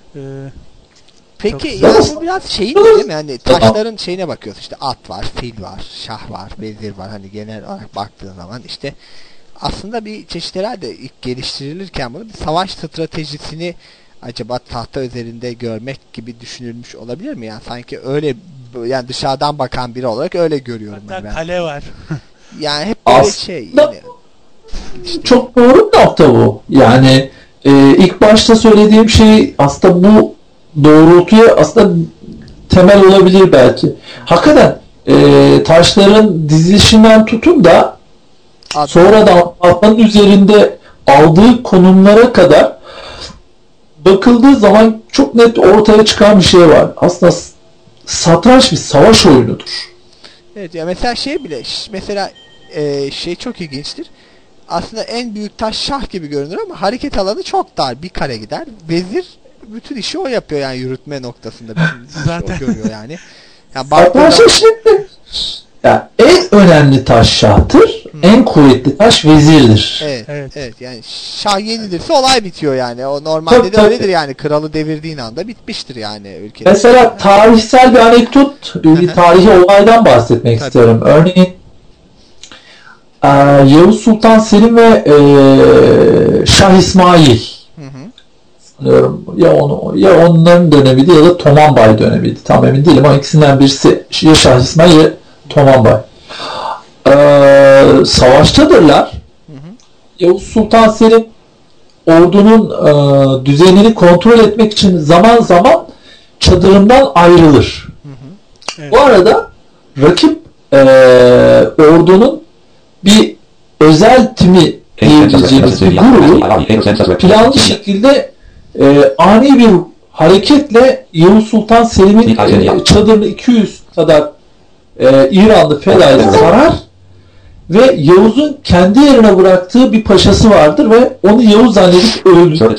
Peki ya bu biraz şey değil mi? Yani taşların şeyine bakıyoruz işte at var, fil var, şah var, vezir var. Hani genel olarak baktığın zaman işte aslında bir çeşit herhalde ilk geliştirilirken bunu bir savaş stratejisini acaba tahta üzerinde görmek gibi düşünülmüş olabilir mi? Yani sanki öyle yani dışarıdan bakan biri olarak öyle görüyorum. Hatta ben. Kale var. Yani hep böyle şey. Yani, işte. Çok doğru bir nokta bu. Yani ilk başta söylediğim şey aslında bu doğrultuya aslında temel olabilir belki. Hakikaten taşların dizilişinden tutun da sonradan atların üzerinde aldığı konumlara kadar bakıldığı zaman çok net ortaya çıkan bir şey var. Aslında satranç bir savaş oyunudur. Evet ya mesela şey bile mesela şey çok ilginçtir. Aslında en büyük taş şah gibi görünür ama hareket alanı çok dar. Bir kare gider. Vezir bütün işi o yapıyor yani yürütme noktasında. Zaten. O görüyor yani. Satranç şimdi en önemli taş şahtır. En kuvvetli taş vezirdir. Evet. Yani şah yenilirse olay bitiyor yani. O normalde de öyledir yani. Kralı devirdiğin anda bitmiştir yani ülkede. Mesela tarihsel bir anekdot, bir tarihi olaydan bahsetmek istiyorum. Örneğin Yavuz Sultan Selim ve Şah İsmail. Sanıyorum ya onların dönemiydi ya da Tomanbay dönemiydi. Tam emin değilim ama ikisinden birisi ya Şah İsmail ya Tomanbay. Savaştadırlar. Yavuz Sultan Selim ordunun düzenini kontrol etmek için zaman zaman çadırından ayrılır. Evet. Bu arada rakip ordunun bir özel timi diyebileceğimiz bir grubu planlı şekilde ani bir hareketle Yavuz Sultan Selim'in çadırını 200 kadar İranlı fedaileri sarar ve Yavuz'un kendi yerine bıraktığı bir paşası vardır ve onu Yavuz zannedip öldürür.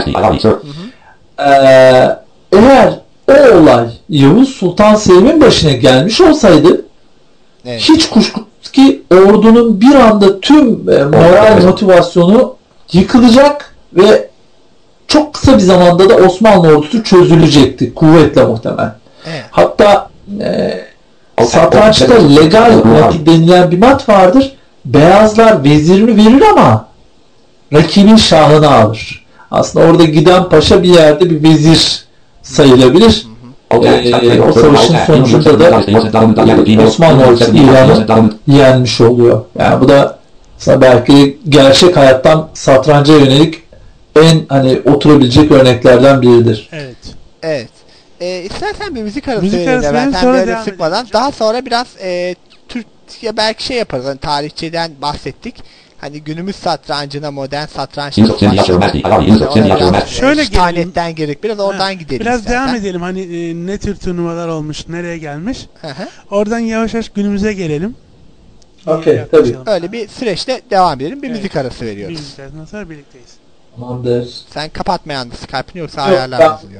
Eğer o olay Yavuz Sultan Selim'in başına gelmiş olsaydı hiç kuşkusuz ki ordunun bir anda tüm moral motivasyonu yıkılacak ve çok kısa bir zamanda da Osmanlı ordusu çözülecekti. Kuvvetle muhtemel. Hatta satrançta legal vakit denilen bir mat vardır. Beyazlar vezirini verir ama rakibin şahını alır. Aslında orada giden paşa bir yerde bir vezir sayılabilir. O savaşın sonucunda da Osmanlı ordusu İran'ı yenmiş oluyor. Yani bu da belki gerçek hayattan satranca yönelik en oturabilecek örneklerden biridir. Evet. İstersen bir müzik arası verelim. Ben böyle sıkmadan. Daha sonra biraz Türkiye belki şey yaparız. Hani tarihçeden bahsettik. Hani günümüz satrancına, modern satrançla şöyle Steinit'ten gerek biraz oradan gidelim. Biraz devam edelim. Hani ne tür turnuvalar olmuş, nereye gelmiş. Oradan yavaş yavaş günümüze gelelim. Okey, tabii. Öyle bir süreçte devam edelim. Bir müzik arası veriyoruz. Bir müzik arasından sonra birlikteyiz. Tamamdır. Sen kapatmayan Skype'ını yoksa ayarlar bozuluyor.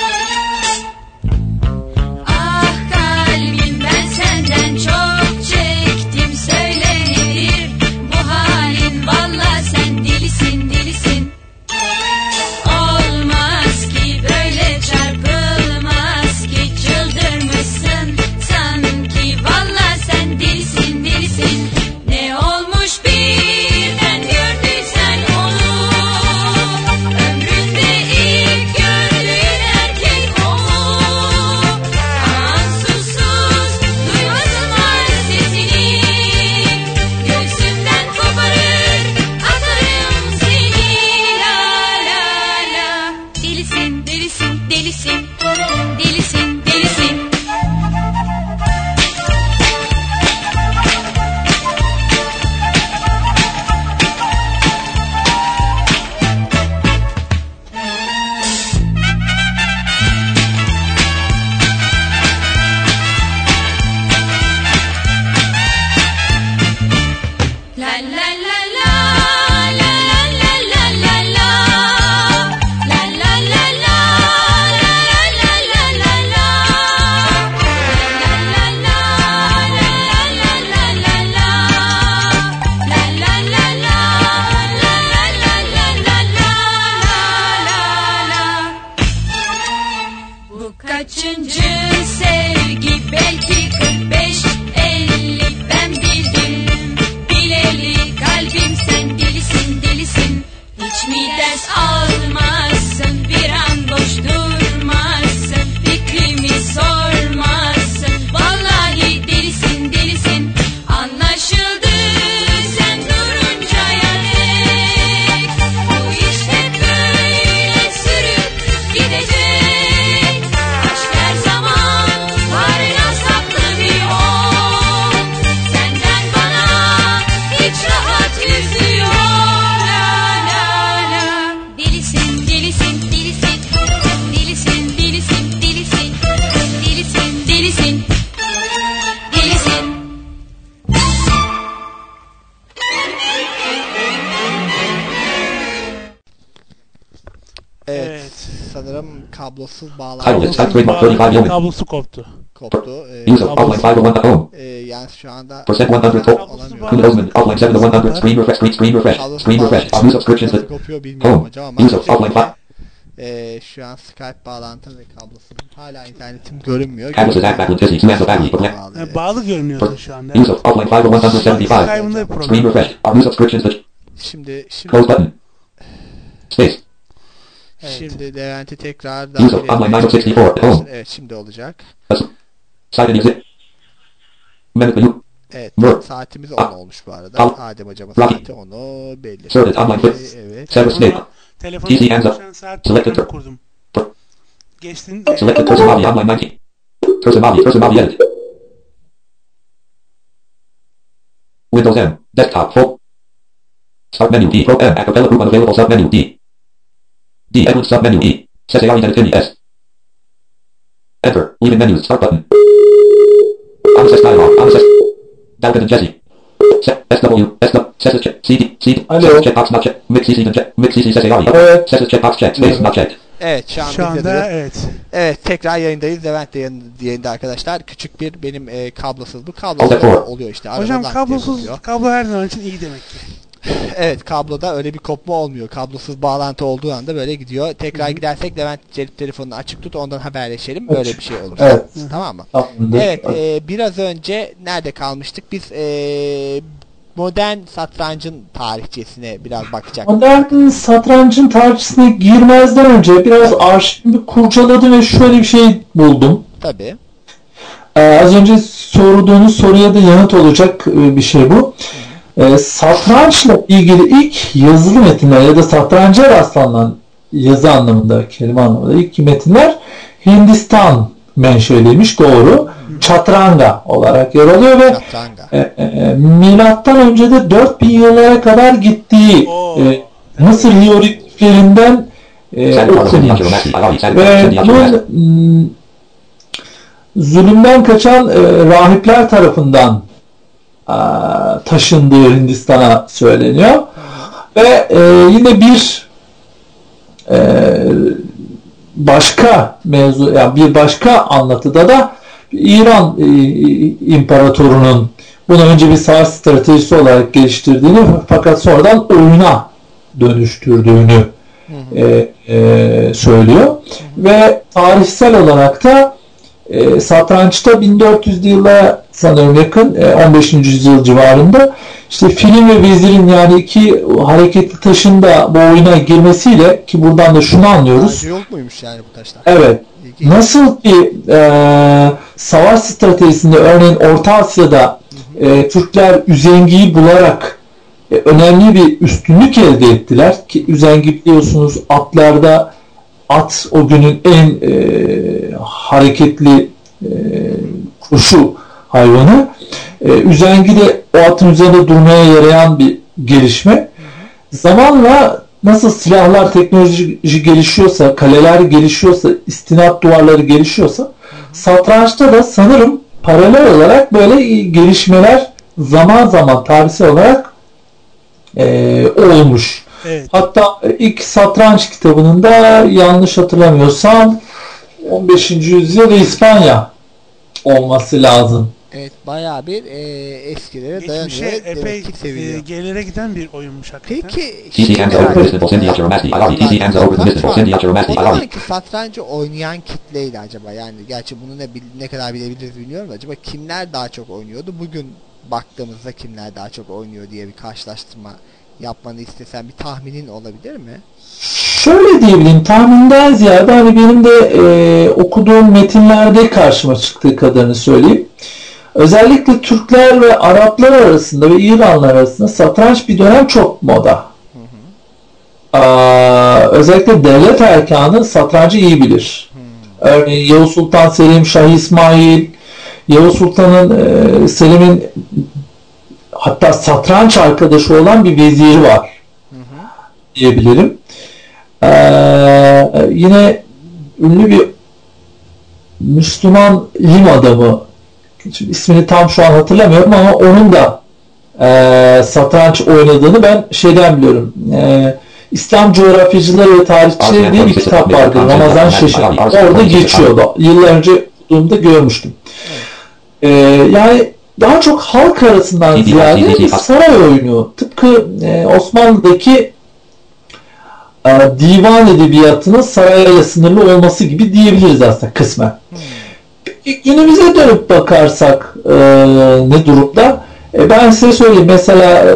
sanırım kablosuz Title bağlantı is type trademark 35 Yeoman. Kablosu koptu. koptu. Use of offline 501.0. Yani şu anda Percent 100 olamıyor. Windows Mint. Offline 7 to 100. Screen refresh. Screen refresh. Screen refresh. New subscriptions. Nasıl kopuyor bilmiyorum Home. hocam ama Use of offline 5. şu an Skype bağlantım ve kablosuz. Hala internetim görünmüyor. Cables is at background Disney. 2 amps of battery per plan. Yani bağlı görünüyordu şu anda. Use of offline 5 to 175. Skype'ında bir Screen problem. refresh. New subscriptions. Şimdi Close button. Space. Şimdi Levent'i tekrar Use of online 964. Home. Evet, şimdi olacak. Side music. Minute menu. Evet, Word. saatimiz 10 olmuş bu arada. Adem hocamın saati 10'u belli. Inserted online clip. Evet. Sever snake. Telefonu PC hands up. konuşan saat Selected. programı kurdum. Geçtin. Selected cursor Mobby online 90. Cursor Mobby edit. Windows M. Desktop full. Start menu D. Pro M. Acapella group unavailable submenu D. D. Edit submenu E. SSAR edit S. Enter. Leaving menus. Start button. Access dialog. Access. Dalvin and Jesse. SW. CD. Alo. Checkbox not checked. Mix CC check. Mix CC SSAR. Evet. Checkbox checked. Space not checked. Evet, şu Şu anda anda evet. evet, tekrar yayındayız. Levent de yayında arkadaşlar. Küçük bir benim kablosuz bu. Kablosuz Altta oluyor işte. Arada Hocam lak diye kablosuz, kopuyor. kablo her zaman için iyi demek ki. Evet, kabloda öyle bir kopma olmuyor. Kablosuz bağlantı olduğu anda böyle gidiyor. Tekrar gidersek Levent cep telefonunu açık tut, ondan haberleşelim. Böyle bir şey olur. Evet. Tamam mı? Tamamdır. Evet, biraz önce nerede kalmıştık? Biz modern satrancın tarihçesine biraz bakacaktık. Modern satrancın tarihçesine girmezden önce biraz arşivimi kurcaladım ve şöyle bir şey buldum. Tabii. Az önce sorduğunuz soruya da yanıt olacak bir şey bu. Satrançla ilgili ilk yazılı metinler ya da satranca rastlanan yazı anlamında, kelime anlamında ilk metinler Hindistan menşeliymiş, doğru. Çatranga olarak yer alıyor ve milattan önce de 4000 yıllara kadar gittiği Mısır hiyerogliflerinden okunmuş. Ve bunun zulümden kaçan rahipler tarafından taşındığı Hindistan'a söyleniyor. Ve yine bir başka mevzu, yani bir başka anlatıda da İran imparatorunun bunu önce bir savaş stratejisi olarak geliştirdiğini fakat sonradan oyuna dönüştürdüğünü söylüyor. Ve tarihsel olarak da satrançta 1400'lü yıla sanırım yakın 15. yüzyıl civarında işte film ve vezirin, yani iki hareketli taşın da bu oyuna girmesiyle, ki buradan da şunu anlıyoruz. Yok muymuş yani bu taşlar? Evet. Nasıl ki savaş stratejisinde örneğin Orta Asya'da Türkler üzengiyi bularak önemli bir üstünlük elde ettiler ki üzengi biliyorsunuz atlarda at o günün en hareketli koşu hayvanı. Üzengi de o atın üzerinde durmaya yarayan bir gelişme. Zamanla nasıl silahlar, teknoloji gelişiyorsa, kaleler gelişiyorsa, istinat duvarları gelişiyorsa, satrançta da sanırım paralel olarak böyle gelişmeler zaman zaman tarihsel olarak olmuş. Evet. Hatta ilk satranç kitabının da yanlış hatırlamıyorsam 15. yüzyıl İspanya olması lazım. Evet, bayağı bir eskilere dayanıyor. Geçmişe epey Demek ki seviliyor. gerilere giden bir oyunmuş hakikaten. Peki TC hands over listenable Cindy Acharamasti IRI. TC hands over listenable Cindy Acharamasti o IRI. zamanki satrancı oynayan kitleyle acaba, yani gerçi bunu ne kadar bilebiliriz bilmiyorum da, acaba kimler daha çok oynuyordu? Bugün baktığımızda kimler daha çok oynuyor diye bir karşılaştırma yapmanı istesen bir tahminin olabilir mi? Şöyle diyebilirim, tahminden ziyade hani benim de okuduğum metinlerde karşıma çıktığı kadarını söyleyeyim. Özellikle Türkler ve Araplar arasında ve İranlar arasında satranç bir dönem çok moda. Özellikle devlet erkanı satrancı iyi bilir. Örneğin Yavuz Sultan Selim, Şah İsmail, Yavuz Sultan'ın Selim'in hatta satranç arkadaşı olan bir veziri var diyebilirim. Yine ünlü bir Müslüman ilim adamı, şimdi ismini tam şu an hatırlamıyorum ama onun da satranç oynadığını ben şeyden biliyorum. İslam coğrafyacıları ve tarihçileri diye bir kitap vardı. Ramazan Şaşır. Orada geçiyordu. Yıllar önce okuduğumda görmüştüm. Yani daha çok halk arasından ziyade bir saray oyunu. Tıpkı Osmanlı'daki divan edebiyatının sarayla sınırlı olması gibi diyebiliriz aslında kısmen. Günümüze dönüp bakarsak ne durumda? Ben size söyleyeyim. Mesela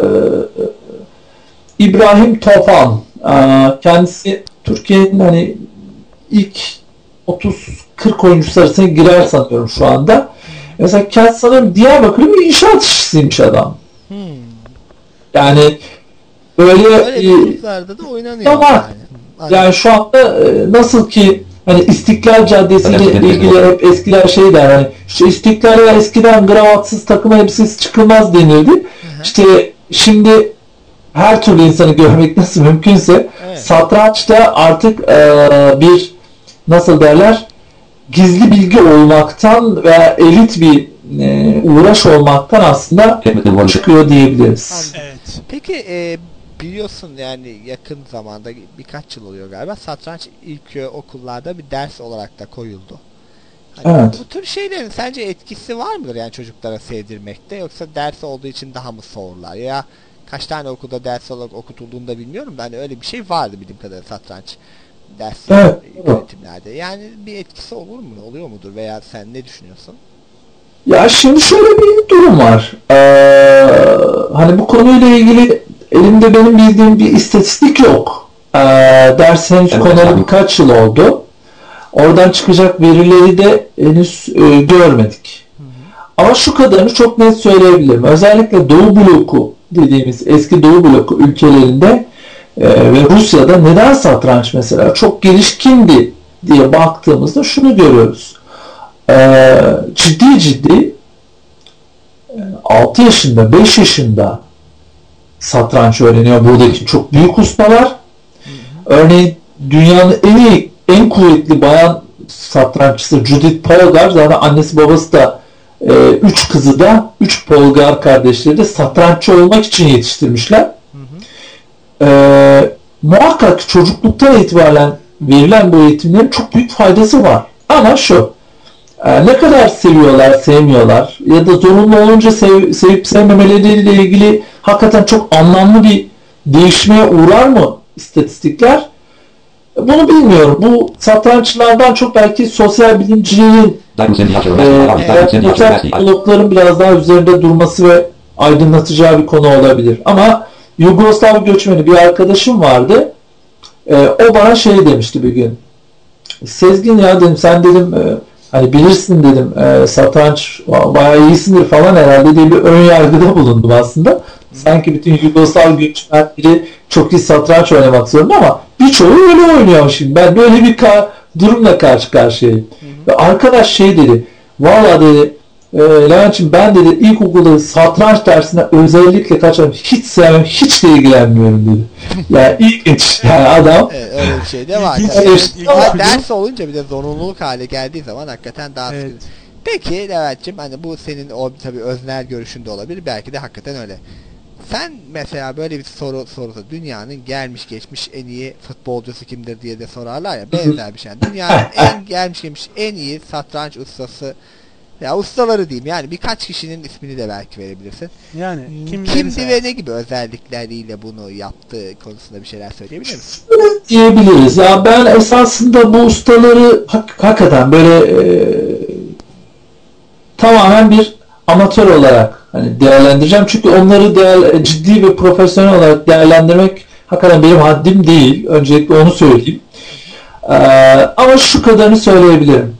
İbrahim Topal, kendisi Türkiye'nin hani ilk 30-40 oyuncusu arasına girer sanıyorum şu anda. Mesela kendisi sanırım Diyarbakır'ın bir inşaat işçisiymiş adam. Yani böyle gruplarda da oynanıyor. Yani şu anda nasıl ki hani İstiklal Caddesi ile ilgili hep eskiler şey der, hani işte İstiklal'e eskiden gravatsız takım elbisesi çıkılmaz denirdi. İşte şimdi her türlü insanı görmek nasıl mümkünse satrançta artık bir nasıl derler gizli bilgi olmaktan veya elit bir uğraş olmaktan aslında çıkıyor diyebiliriz. Evet. Peki biliyorsun yani yakın zamanda birkaç yıl oluyor galiba satranç ilk okullarda bir ders olarak da koyuldu. Hani Evet. bu tür şeylerin sence etkisi var mıdır yani çocuklara sevdirmekte, yoksa ders olduğu için daha mı soğurlar, ya kaç tane okulda ders olarak okutulduğunu da bilmiyorum. Yani öyle bir şey vardı bildiğim kadarıyla satranç dersi öğretimlerde. Yani bir etkisi olur mu? Oluyor mudur? Veya sen ne düşünüyorsun? Ya şimdi şöyle bir durum var. Hani bu konuyla ilgili elimde benim bildiğim bir istatistik yok. Ders henüz konalı birkaç yıl oldu. Oradan çıkacak verileri de henüz görmedik. Ama şu kadarını çok net söyleyebilirim. Özellikle Doğu bloku dediğimiz eski Doğu bloku ülkelerinde ve Rusya'da neden satranç mesela çok gelişkindi diye baktığımızda şunu görüyoruz. Ciddi 6 yaşında 5 yaşında satranç öğreniyor buradaki çok büyük ustalar. Örneğin dünyanın en kuvvetli bayan satranççısı Judith Polgar, zaten annesi babası da 3 kızı da 3 Polgar kardeşleri de satranççı olmak için yetiştirmişler. Muhakkak çocukluktan itibaren verilen bu eğitimlerin çok büyük faydası var. Ama şu, ne kadar seviyorlar, sevmiyorlar ya da zorunlu olunca sevip sevmemeleriyle ilgili hakikaten çok anlamlı bir değişmeye uğrar mı istatistikler? Bunu bilmiyorum. Bu satranççılardan çok belki sosyal bilimcilerin sosyal psikologların biraz daha üzerinde durması ve aydınlatacağı bir konu olabilir. Ama Yugoslav göçmeni bir arkadaşım vardı. O bana şey demişti bir gün. Sezgin ya dedim, sen dedim hani bilirsin dedim satranç bayağı iyisindir falan herhalde diye bir ön yargıda bulundum aslında. Sanki bütün Yugoslav göçmenleri çok iyi satranç oynamak zorunda ama birçoğu öyle oynuyor şimdi. Ben böyle bir durumla karşı karşıyayım. Ve arkadaş şey dedi. Valla dedi Levent'ciğim ben dedi ilkokulda satranç dersine özellikle kaçarım. Hiç sevmem, hiç de ilgilenmiyorum dedi. Yani ilginç. Yani adam öyle bir şey de var. Ders olunca bir de zorunluluk hale geldiği zaman hakikaten daha sıkıntı. Peki Levent'ciğim hani bu senin o tabii öznel görüşün de olabilir. Belki de hakikaten öyle. Sen mesela böyle bir soru sorulsa dünyanın gelmiş geçmiş en iyi futbolcusu kimdir diye de sorarlar ya, benzer bir şey. Dünyanın en gelmiş geçmiş en iyi satranç ustası ya ustaları diyeyim yani birkaç kişinin ismini de belki verebilirsin. Yani kimdi ve ne gibi özellikleriyle bunu yaptığı konusunda bir şeyler söyleyebilir misin? Diyebiliriz. Ya ben esasında bu ustaları hakikaten böyle tamamen bir amatör olarak hani değerlendireceğim. Çünkü onları ciddi ve profesyonel olarak değerlendirmek hakikaten benim haddim değil. Öncelikle onu söyleyeyim. Ama şu kadarını söyleyebilirim.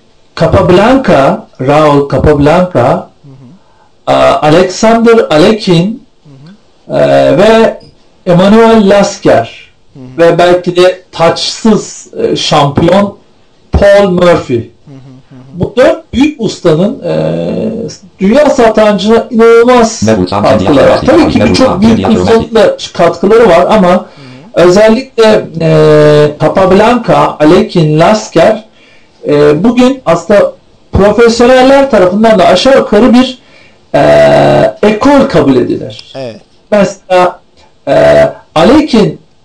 Raul Capablanca, Alexander Alekhine ve Emanuel Lasker ve belki de taçsız şampiyon Paul Murphy. Bu 4 büyük ustanın dünya satrancına inanılmaz katkıları var. Tabii ki birçok büyük ustanın da katkıları var ama özellikle Capablanca, Alekhine, Lasker bugün aslında profesyoneller tarafından da aşağı yukarı bir ekol kabul edilir. Evet. Mesela Alekhine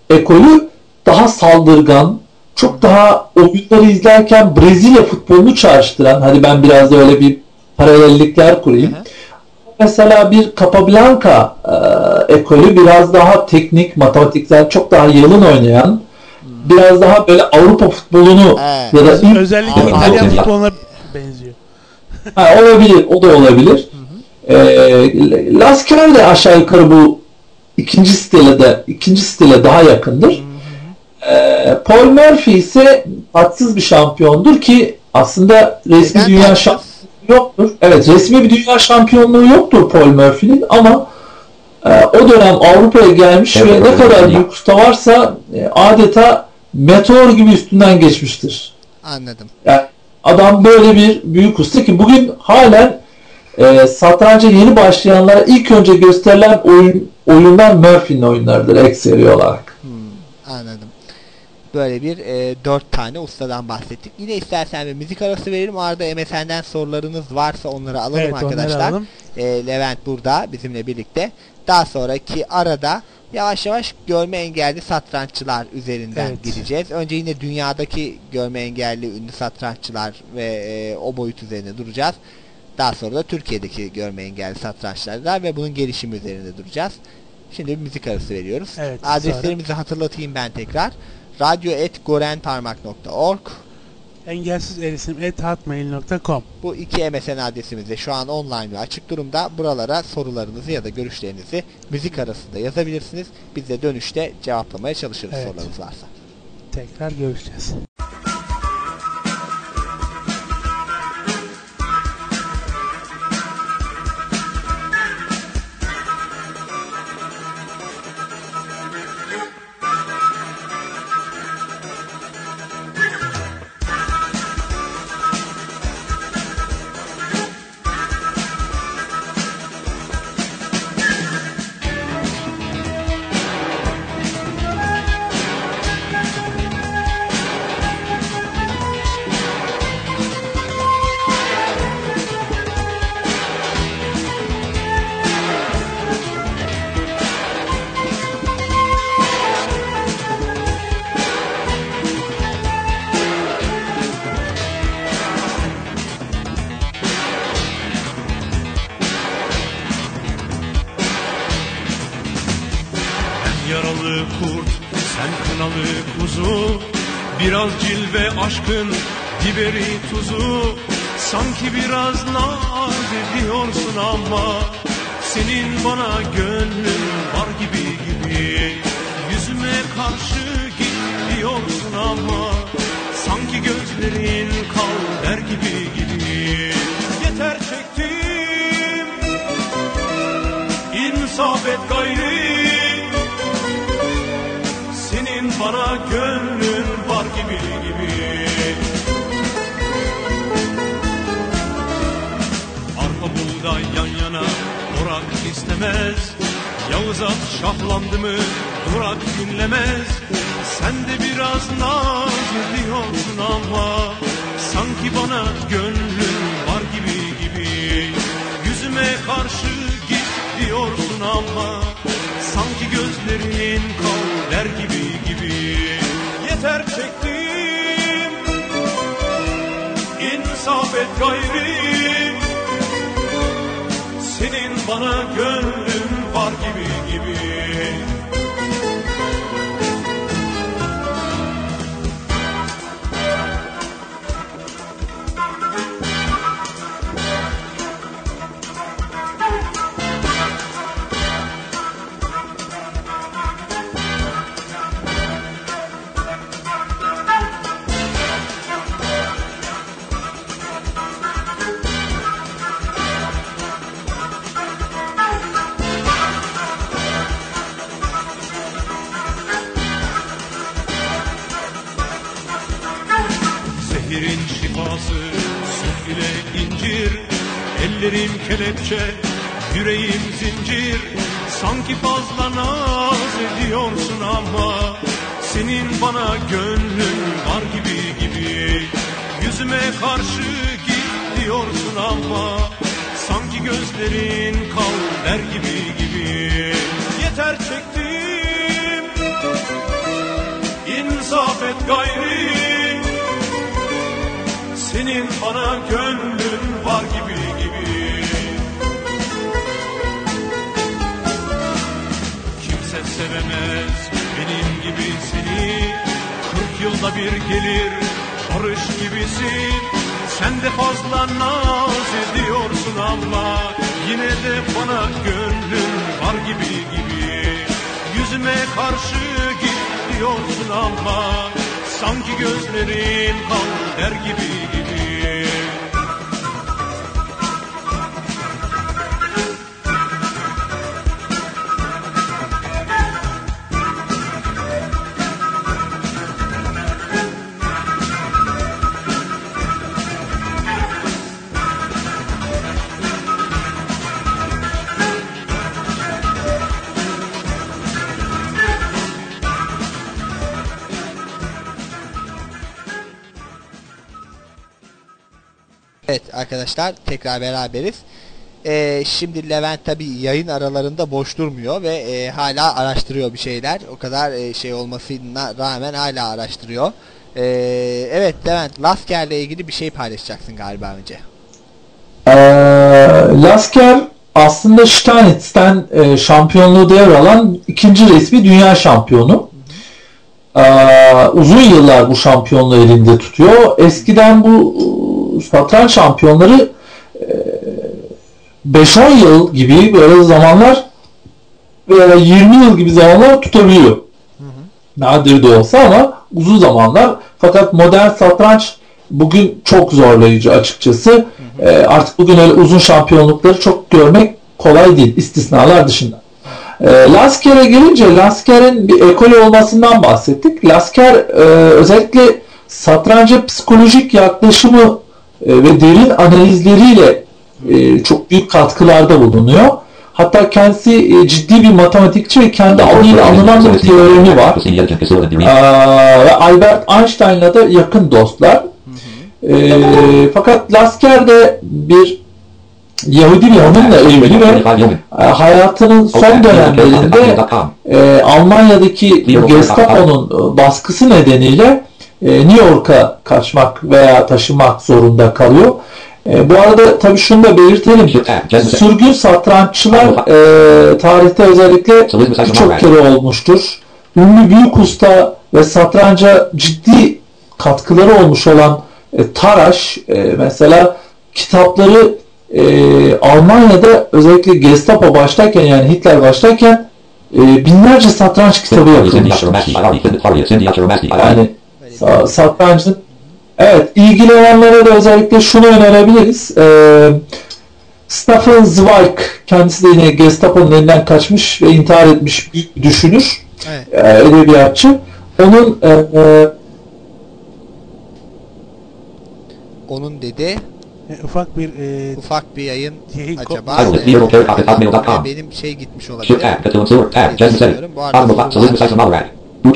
ekolü daha saldırgan, çok daha oyunları izlerken Brezilya futbolunu çağrıştıran, hadi ben biraz da öyle bir paralellikler kurayım. Mesela bir Capablanca ekolü biraz daha teknik, matematiksel, çok daha yalın oynayan, biraz daha böyle Avrupa futbolunu ya da özellikle İtalyan futboluna benziyor. Olabilir, o da olabilir. Lasker de aşağı yukarı bu ikinci stile daha yakındır. Paul Murphy ise hadsız bir şampiyondur ki aslında resmi dünya şampiyonu yoktur. Evet, resmi bir dünya şampiyonluğu yoktur Paul Murphy'nin ama o dönem Avrupa'ya gelmiş ve ne kadar büyük usta varsa adeta meteor gibi üstünden geçmiştir. Anladım. Yani adam böyle bir büyük usta ki bugün halen satranca yeni başlayanlara ilk önce gösterilen oyunlar Murphy'nin oyunlarıdır ekseri olarak. Anladım. Böyle bir 4 tane ustadan bahsettik. Yine istersen bir müzik arası verelim. O arada MSN'den sorularınız varsa onları alalım, evet, arkadaşlar. Alalım. Levent burada bizimle birlikte. Daha sonraki arada yavaş yavaş görme engelli satranççılar üzerinden gideceğiz. Önce yine dünyadaki görme engelli ünlü satranççılar ve o boyut üzerine duracağız. Daha sonra da Türkiye'deki görme engelli satranççılar ve bunun gelişimi üzerinde duracağız. Şimdi bir müzik arası veriyoruz. Evet, adreslerimizi hatırlatayım ben tekrar. radyo@gorenparmak.org engelsizerisim@hotmail.com. Bu iki MSN adresimiz de şu an online ve açık durumda. Buralara sorularınızı ya da görüşlerinizi müzik arasında yazabilirsiniz. Biz de dönüşte cevaplamaya çalışırız, evet, sorularınız varsa. Tekrar görüşeceğiz. Yaralı kurt, sen kınalı kuzu, biraz cilve aşkın biberi tuzu. Sanki biraz naz ediyorsun ama senin bana gönlün var gibi gibi. Yüzüme karşı git diyorsun ama sanki gözlerin kal der gibi gibi. Yeter çektim, insaf et gayri. Senin bana gönlün var gibi gibi. Arpa buğday yan yana orak istemez. Yavuz at şahlandı mı durak dinlemez. Sen de biraz naz ediyorsun ama sanki bana gönlün var gibi gibi. Yüzüme karşı git diyorsun ama sanki gözlerin kal der gibi gibi. Yeter çektim, insaf et gayri. Senin bana gönlün var gibi gibi. Zehirin şifası süt ile incir. Ellerim kelepçe, yüreğim zincir. Sanki fazla naz ediyorsun ama senin bana gönlün var gibi gibi. Yüzüme karşı git diyorsun ama sanki gözlerin kal der gibi gibi. Yeter çektim, gayri. Senin bana gönlün var gibi gibi. Kimse sevemez benim gibi seni. 40 yılda bir gelir barış gibisin. Sen de fazla naz ediyorsun ama yine de bana gönlün var gibi gibi. Yüzüme karşı git diyorsun ama sanki gözlerin kal der gibi gibi. Evet arkadaşlar, tekrar beraberiz. Şimdi Levent tabi yayın aralarında boş durmuyor ve hala araştırıyor bir şeyler. O kadar şey olmasına rağmen hala araştırıyor. Evet Levent, Lasker'le ilgili bir şey paylaşacaksın galiba önce. Lasker aslında Stanitz'ten şampiyonluğu devralan ikinci resmi dünya şampiyonu. Uzun yıllar bu şampiyonluğu elinde tutuyor. Eskiden bu satranç şampiyonları 5-10 yıl gibi böyle zamanlar veya 20 yıl gibi zamanlar tutabiliyor. Nadir de olsa ama uzun zamanlar. Fakat modern satranç bugün çok zorlayıcı açıkçası. Artık bugün öyle uzun şampiyonlukları çok görmek kolay değil, istisnalar dışında. Lasker'e gelince Lasker'in bir ekol olmasından bahsettik. Lasker özellikle satranca psikolojik yaklaşımı ve derin analizleriyle çok büyük katkılarda bulunuyor. Hatta kendisi ciddi bir matematikçi ve kendi adıyla anılan bir teoremi var. Ve Albert Einstein'la da yakın dostlar. Fakat Lasker de bir Yahudi bir hanımla evli ve hayatının son dönemlerinde Almanya'daki Gestapo'nun baskısı nedeniyle New York'a kaçmak veya taşınmak zorunda kalıyor. Bu arada tabii şunu da belirtelim. Sürgün satranççılar tarihte özellikle birçok kere olmuştur. Ünlü büyük usta ve satranca ciddi katkıları olmuş olan Taraş mesela kitapları Almanya'da özellikle Gestapo başlarken, yani Hitler başlarken binlerce satranç kitabı yapılmıştır. Yani satrancın, evet, ilgilenenlere de özellikle şunu önerebiliriz. Stefan Zweig, kendisi de yine Gestapo'nun elinden kaçmış ve intihar etmiş büyük bir düşünür, edebiyatçı. Onun dedi ufak bir yayın acaba benim şey gitmiş olabilir. Bu arada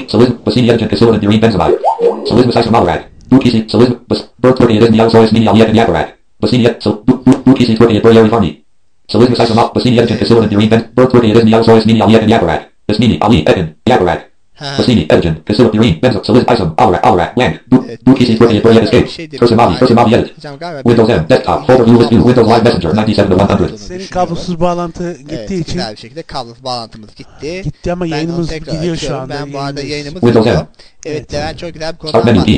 Basini, Elgin, Casilla, Irene, Benzo, Soliz, Isom, Alrak, Lang, Duke, Escape, Kursumavi, Edit, Windows M, Desktop, Folder View List View, Windows Live Messenger, 97 to 100. Senin kablosuz bağlantı gittiği için. Güzel bir şekilde kablosuz bağlantımız gitti. Gitti ama yayınımız gidiyor şu anda. Ben bu arada yayınımız gidiyor. Evet, Levent çok güzel bir konudan bahsetti.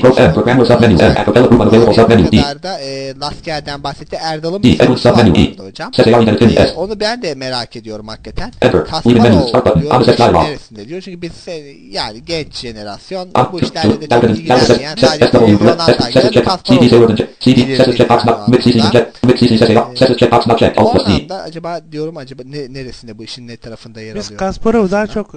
Bu kadar da Lasker'den bahsetti. Erdal'ın bir sorusu vardı hocam. Onu ben de merak ediyorum hakikaten. Kasparov diyor, neresinde diyor. Çünkü biz yani genç jenerasyon bu işlerle de çok ilgilenmeyen, sadece Yonan'dan gelen Kasparov oradan da acaba diyorum, neresinde, bu işin ne tarafında yer alıyor? Biz Kasparov daha çok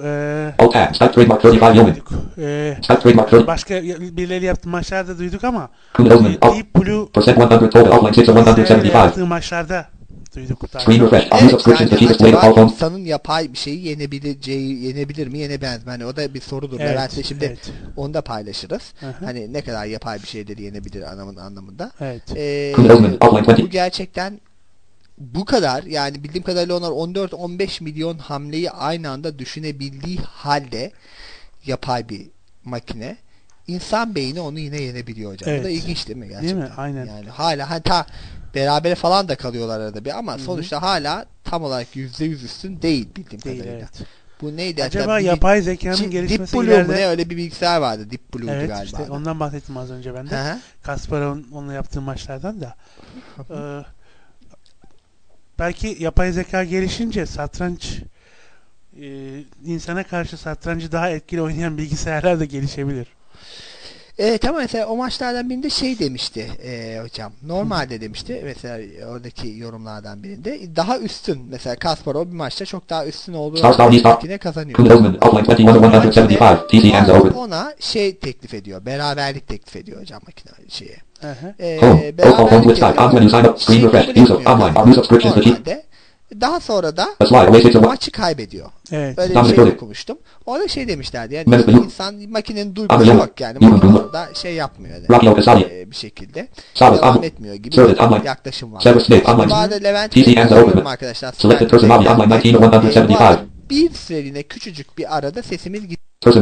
başka birileri yaptığı maçlarda duyduk ama Deep Blue yaptığı maçlarda duyduk. Acaba insanın yapay bir şeyi yenebilir mi, yenemez mi? Hani o da bir sorudur. Evet, şimdi onu da paylaşırız. Hani ne kadar yapay bir şeyleri yenebilir anlamında. Bu gerçekten bu kadar, yani bildiğim kadarıyla onlar 14-15 milyon hamleyi aynı anda düşünebildiği halde yapay bir makine. insan beyni onu yine yenebiliyor hocam. Evet. Bu da ilginç değil mi gerçekten? Değil mi? Aynen. Yani hala hani berabere falan da kalıyorlar arada bir ama sonuçta hala tam olarak %100 üstün değil bildiğim Değil, kadarıyla. evet. Bu neydi? Acaba hatta yapay zekanın Deep gelişmesi Blue ileride... mu ne öyle bir bilgisayar vardı. Deep Blue Evet galiba. işte ondan bahsettim az önce ben de. Hı hı. Kasparov'un onunla yaptığı maçlardan da. Belki yapay zeka gelişince satranç insana karşı satrancı daha etkili oynayan bilgisayarlar da gelişebilir. Evet ama mesela o maçlardan birinde şey demişti hocam. Normalde demişti mesela oradaki yorumlardan birinde daha üstün. Mesela Kasparov bir maçta çok daha üstün olduğu makine kazanıyor. Ona şey teklif ediyor. Beraberlik teklif ediyor hocam makine şeye. Beraberlik normalde. Daha sonra da maçı kaybediyor. Evet. Öyle bir şey okumuştum. Orada şey demişlerdi yani insan makinenin duygusu yok yani da şey yapmıyor yani, bir şekilde devam etmiyor gibi bir yaklaşım var. Bu arada Levent'e söylüyorum arkadaşlar. Bir süreliğine küçücük bir arada sesimiz gitti.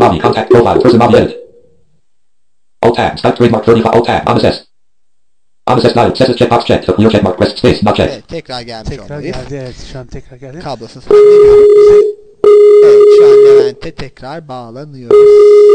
Evet, tekrar gelmiş olmalıyız. Evet, şu an tekrar geldi. Kablosuz hallediyoruz. Evet, şu an Levent'e tekrar bağlanıyoruz.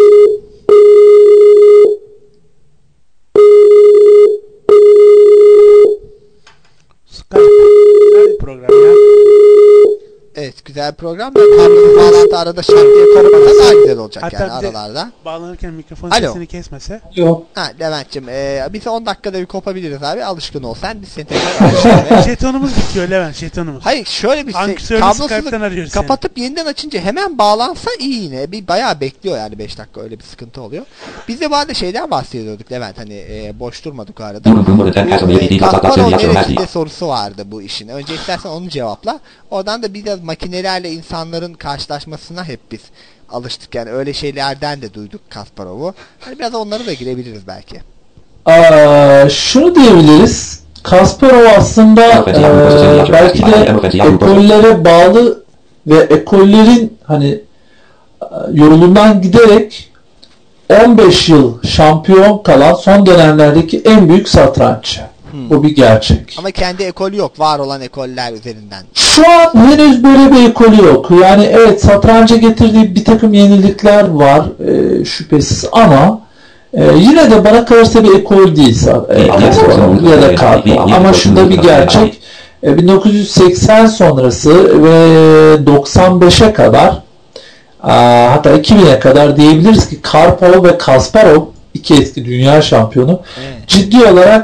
Skype güzel bir program ya. Evet, güzel bir program da kablosuz bağlantı arada şart diye korumasa daha güzel olacak hatta yani aralarda. Bağlanırken mikrofon Alo. sesini kesmese. Yok. Ha Levent'cim biz 10 dakikada bir kopabiliriz abi, alışkın ol sen, biz seni tekrar alışkın. Jetonumuz bitiyor Levent, jetonumuz. Hayır şöyle bir şey, kablosuzu kapatıp yeniden açınca hemen bağlansa iyi yine. Bir bayağı bekliyor yani 5 dakika, öyle bir sıkıntı oluyor. Biz de bu arada şeyden bahsediyorduk Levent, hani boş durmadık o arada. Kasparov neresinde sorusu vardı bu işin. Önce istersen onu cevapla. Oradan da biraz makinelerle insanların karşılaşmasına hep biz alıştık yani, öyle şeylerden de duyduk Kasparov'u. Hani biraz onlara da girebiliriz belki. Şunu diyebiliriz. Kasparov aslında belki de ekollere bağlı ve ekollerin hani yolundan giderek 15 yıl şampiyon kalan son dönemlerdeki en büyük satranççı. Bu bir gerçek. Ama kendi ekolü yok. Var olan ekoller üzerinden. Şu an henüz böyle bir ekolü yok. Yani evet, satranca getirdiği bir takım yenilikler var şüphesiz ama yine de bana kalırsa bir ekol değil ya da Karpov. Ama şurada bir gerçek. 1980 sonrası ve 95'e kadar hatta 2000'e kadar diyebiliriz ki Karpov ve Kasparov, iki eski dünya şampiyonu, ciddi olarak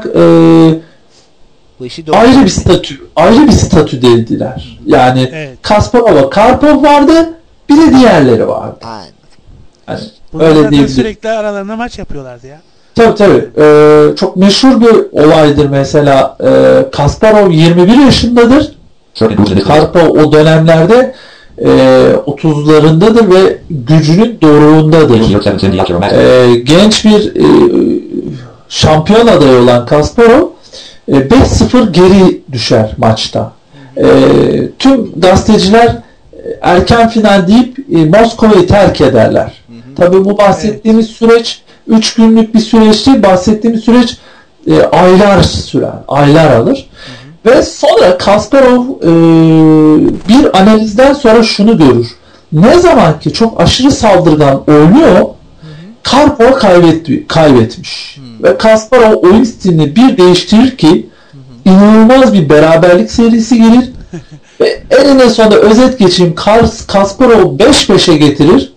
ayrı bir statüdeydiler. Yani Kasparov'a Karpov vardı, bir de diğerleri vardı. Aynen. Yani bunlar öyle değil. Sürekli aralarında maç yapıyorlardı ya. Tabii. Çok meşhur bir olaydır mesela. Kasparov 21 yaşındadır. Karpov o dönemlerde 30'larındadır ve gücünün doruğundadır. Genç bir şampiyon adayı olan Kasparov 5-0 geri düşer maçta. Tüm gazeteciler erken final deyip Moskova'yı terk ederler. Tabii bu bahsettiğimiz süreç 3 günlük bir süreç değil. Bahsettiğimiz süreç aylar sürer. Aylar alır. Ve sonra Kasparov bir analizden sonra şunu görür. Ne zaman ki çok aşırı saldırgan oynuyor, Karpov kaybetmiş. Ve Kasparov oyun stilini bir değiştirir ki inanılmaz bir beraberlik serisi gelir. Ve eninde sonunda özet geçeyim, Kasparov 5-5'e getirir.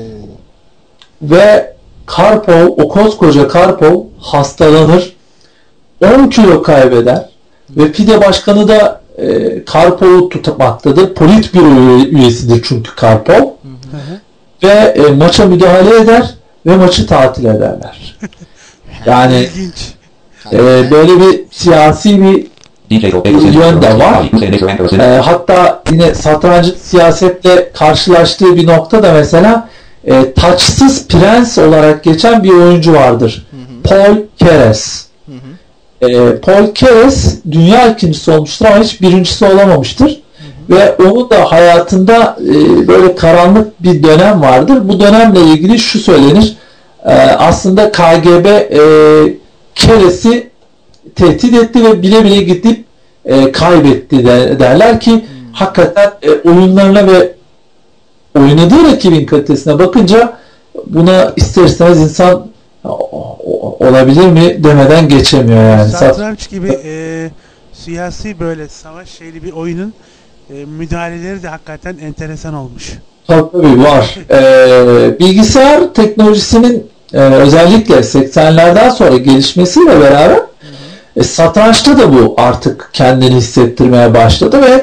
Ve Karpov, o koskoca Karpov hastalanır. 10 kilo kaybeder. Ve FIDE başkanı da Karpov'u tutmaktadır. Politbüro üyesidir çünkü Karpov. Ve maça müdahale eder ve maçı tatil ederler. Yani böyle bir siyasi bir yön de var. Hatta yine satrancın siyasetle karşılaştığı bir nokta da mesela taçsız prens olarak geçen bir oyuncu vardır. Paul Keres. Paul Keres dünya ikincisi olmuştur ama hiç birincisi olamamıştır. Ve onun da hayatında böyle karanlık bir dönem vardır. Bu dönemle ilgili şu söylenir. aslında KGB Keres'i tehdit etti ve bile bile gidip kaybetti derler ki hakikaten oyunlarına ve oynadığı rakibin kalitesine bakınca buna ister istemez insan olabilir mi demeden geçemiyor yani. Satranç gibi siyasi böyle savaş şeyli bir oyunun müdahaleleri de hakikaten enteresan olmuş. Tabii var. Bilgisayar teknolojisinin özellikle 80'lerden sonra gelişmesiyle beraber satrançta da bu artık kendini hissettirmeye başladı ve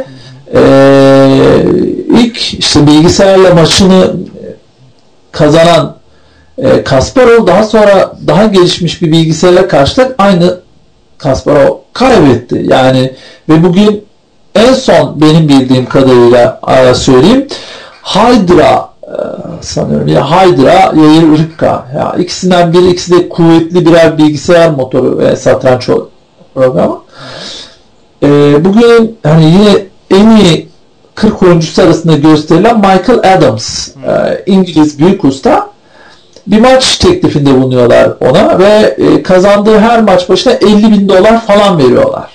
ilk işte bilgisayarla maçını kazanan Kasparov daha sonra daha gelişmiş bir bilgisayarla karşı aynı Kasparov kaybetti. Yani ve bugün en son benim bildiğim kadarıyla söyleyeyim Hydra sanıyorum ya Hydra ya Rivka ya ikisinden biri ikisi de kuvvetli birer bilgisayar motoru ve satranç programı. Bugün hani yine en iyi 40 oyuncusu arasında gösterilen Michael Adams İngiliz büyük usta bir maç teklifinde bulunuyorlar ona ve kazandığı her maç başına $50,000 falan veriyorlar.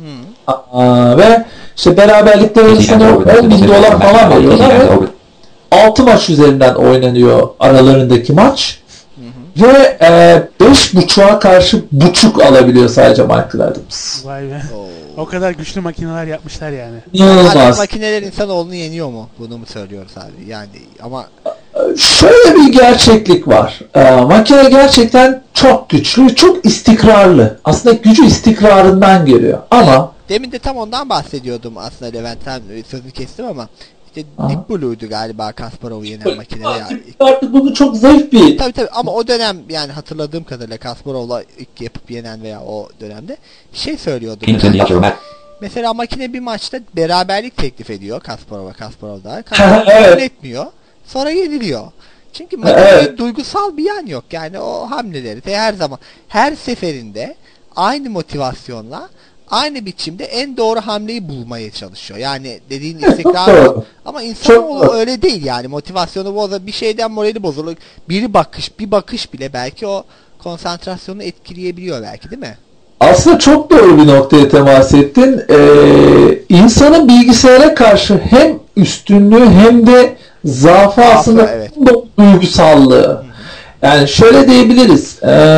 Ve işte beraberlikler sanıyorum $10,000 falan veriyorlar ve 6 maç üzerinden oynanıyor aralarındaki maç. Ve 5.5'a karşı buçuk alabiliyor sadece Michael Adams. Vay be. O kadar güçlü makineler yapmışlar yani. İnanılmaz. Makineler insanoğlunu yeniyor mu? Bunu mu söylüyoruz abi? Yani ama şöyle bir gerçeklik var. Makine gerçekten çok güçlü, çok istikrarlı. Aslında gücü istikrarından geliyor. Ama demin de tam ondan bahsediyordum aslında Levent. Sen sözünü kestim ama işte Deep Blue'ydu galiba Kasparov'u yenen makine. Artık bunu çok zayıf bir... Tabii ama o dönem yani hatırladığım kadarıyla Kasparov'la ilk yapıp yenen veya o dönemde bir şey söylüyordu. Mesela makine bir maçta beraberlik teklif ediyor Kasparov da. Kasparov kabul etmiyor. Sonra yeniliyor. Çünkü makinede duygusal bir yan yok. Yani o hamleleri de her zaman her seferinde aynı motivasyonla aynı biçimde en doğru hamleyi bulmaya çalışıyor. Yani dediğin istikrar yok. Ama insanoğlu öyle değil yani. Motivasyonu bozar, bir şeyden morali bozulur. Bir bakış bile belki o konsantrasyonu etkileyebiliyor belki, değil mi? Aslında çok doğru bir noktaya temas ettin. İnsanın bilgisayara karşı hem üstünlüğü hem de zaafı aslında duygusallığı. Yani şöyle diyebiliriz.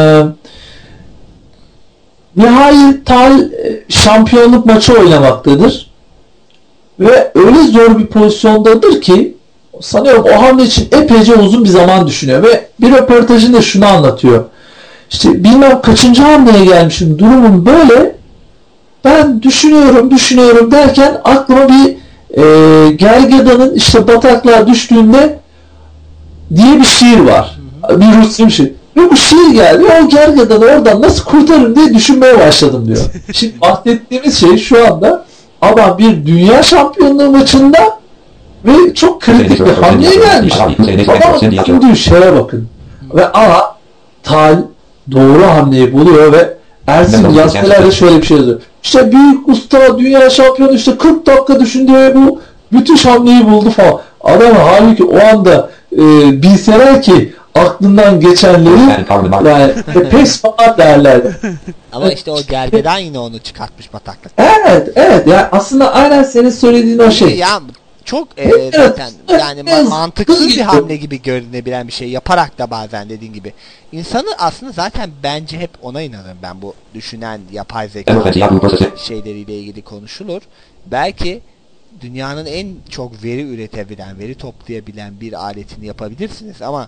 Nihai Tal şampiyonluk maçı oynamaktadır. Ve öyle zor bir pozisyondadır ki sanıyorum o hamle için epeyce uzun bir zaman düşünüyor ve bir röportajında şunu anlatıyor. İşte bilmem kaçıncı hamleye gelmişim, durumum böyle. Ben düşünüyorum derken aklıma bir Gergedan'ın işte bataklığa düştüğünde diye bir şiir var. Bir Rusça bir şiir. Ve bu şiir geldi. O Gergedan'ı oradan nasıl kurtarırım diye düşünmeye başladım diyor. Şimdi bahsettiğimiz şey şu anda adam bir dünya şampiyonluğu maçında ve çok kritik bir hamleye gelmiş. Ama düşündüğü şeye bakın. Ve ama Tal doğru hamleyi buluyor ve Ersin gazetelerde şöyle bir şey yazıyor. İşte büyük usta dünya şampiyonu işte 40 dakika düşündü ve bu müthiş hamleyi buldu falan. Adam halbuki o anda bilseler ki aklından geçenleri yani pes falan derlerdi. Ama işte o Gergedan yine onu çıkartmış bataklık. Evet yani aslında aynen senin söylediğin o şey. Ya çok zaten yani mantıksız bir hamle gibi görünebilen bir şey yaparak da bazen dediğin gibi. İnsanı aslında zaten bence hep ona inanırım ben, bu düşünen yapay zeka şeyleriyle ilgili konuşulur. Belki dünyanın en çok veri üretebilen, veri toplayabilen bir aletini yapabilirsiniz ama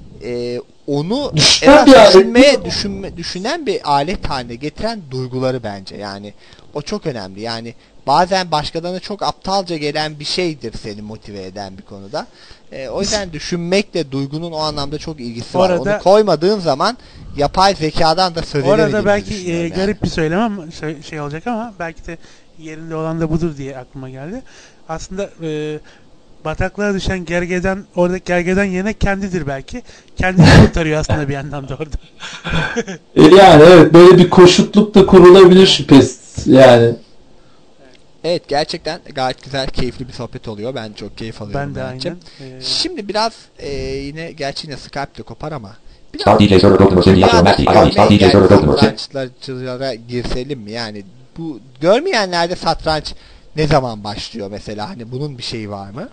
onu düşünen bir alet haline getiren duyguları bence. Yani o çok önemli. Yani bazen başkalarına çok aptalca gelen bir şeydir seni motive eden bir konuda. O yüzden düşünmekle duygunun o anlamda çok ilgisi var. Onu koymadığın zaman yapay zekadan da söz edemediğini orada belki düşünüyorum garip bir söylem şey olacak ama belki de yerinde olan da budur diye aklıma geldi. Aslında bataklığa düşen gergedan, oradaki gergedan yerine kendidir belki. Kendini kurtarıyor aslında bir yandan da orada. Yani evet, böyle bir koşutluk da kurulabilir şüphesiz yani. Evet, gerçekten gayet güzel, keyifli bir sohbet oluyor. Ben çok keyif alıyorum. Ben de aynen. Şimdi biraz yine gerçi yine Skype'de kopar ama Start DJ server open or send Yasser Maxi. Ayali. Start DJ server open or send. Satrançlara girselim mi? Yani bu görmeyenlerde satranç ne zaman başlıyor mesela? Hani bunun bir şeyi var mı?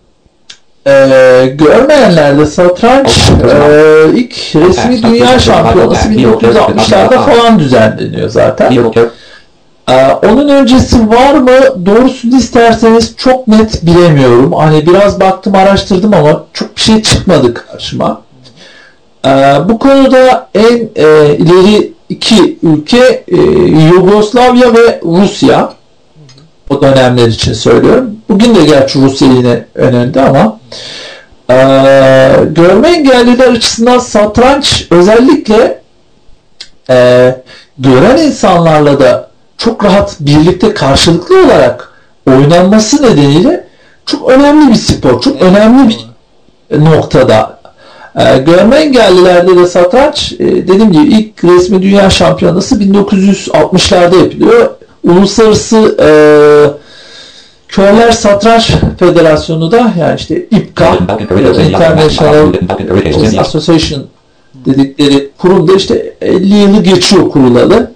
Görmeyenlerde satranç ilk resmi dünya şampiyonası 1960'larda falan düzenleniyor zaten. Onun öncesi var mı? Doğrusunu isterseniz çok net bilemiyorum. Hani biraz baktım, araştırdım ama çok bir şey çıkmadı karşıma. Bu konuda en ileri iki ülke Yugoslavya ve Rusya. O dönemler için söylüyorum. Bugün de gerçi Rusya yine önünde ama görme engelliler açısından satranç özellikle gören insanlarla da çok rahat birlikte karşılıklı olarak oynanması nedeniyle çok önemli bir spor. Çok önemli bir noktada. Görme engellilerde de satranç dediğim gibi ilk resmi dünya şampiyonası 1960'larda yapılıyor. Uluslararası Körler Satranç Federasyonu da, yani işte IPCA, International Association dedikleri kurumda işte 50 yılı geçiyor kurulalı.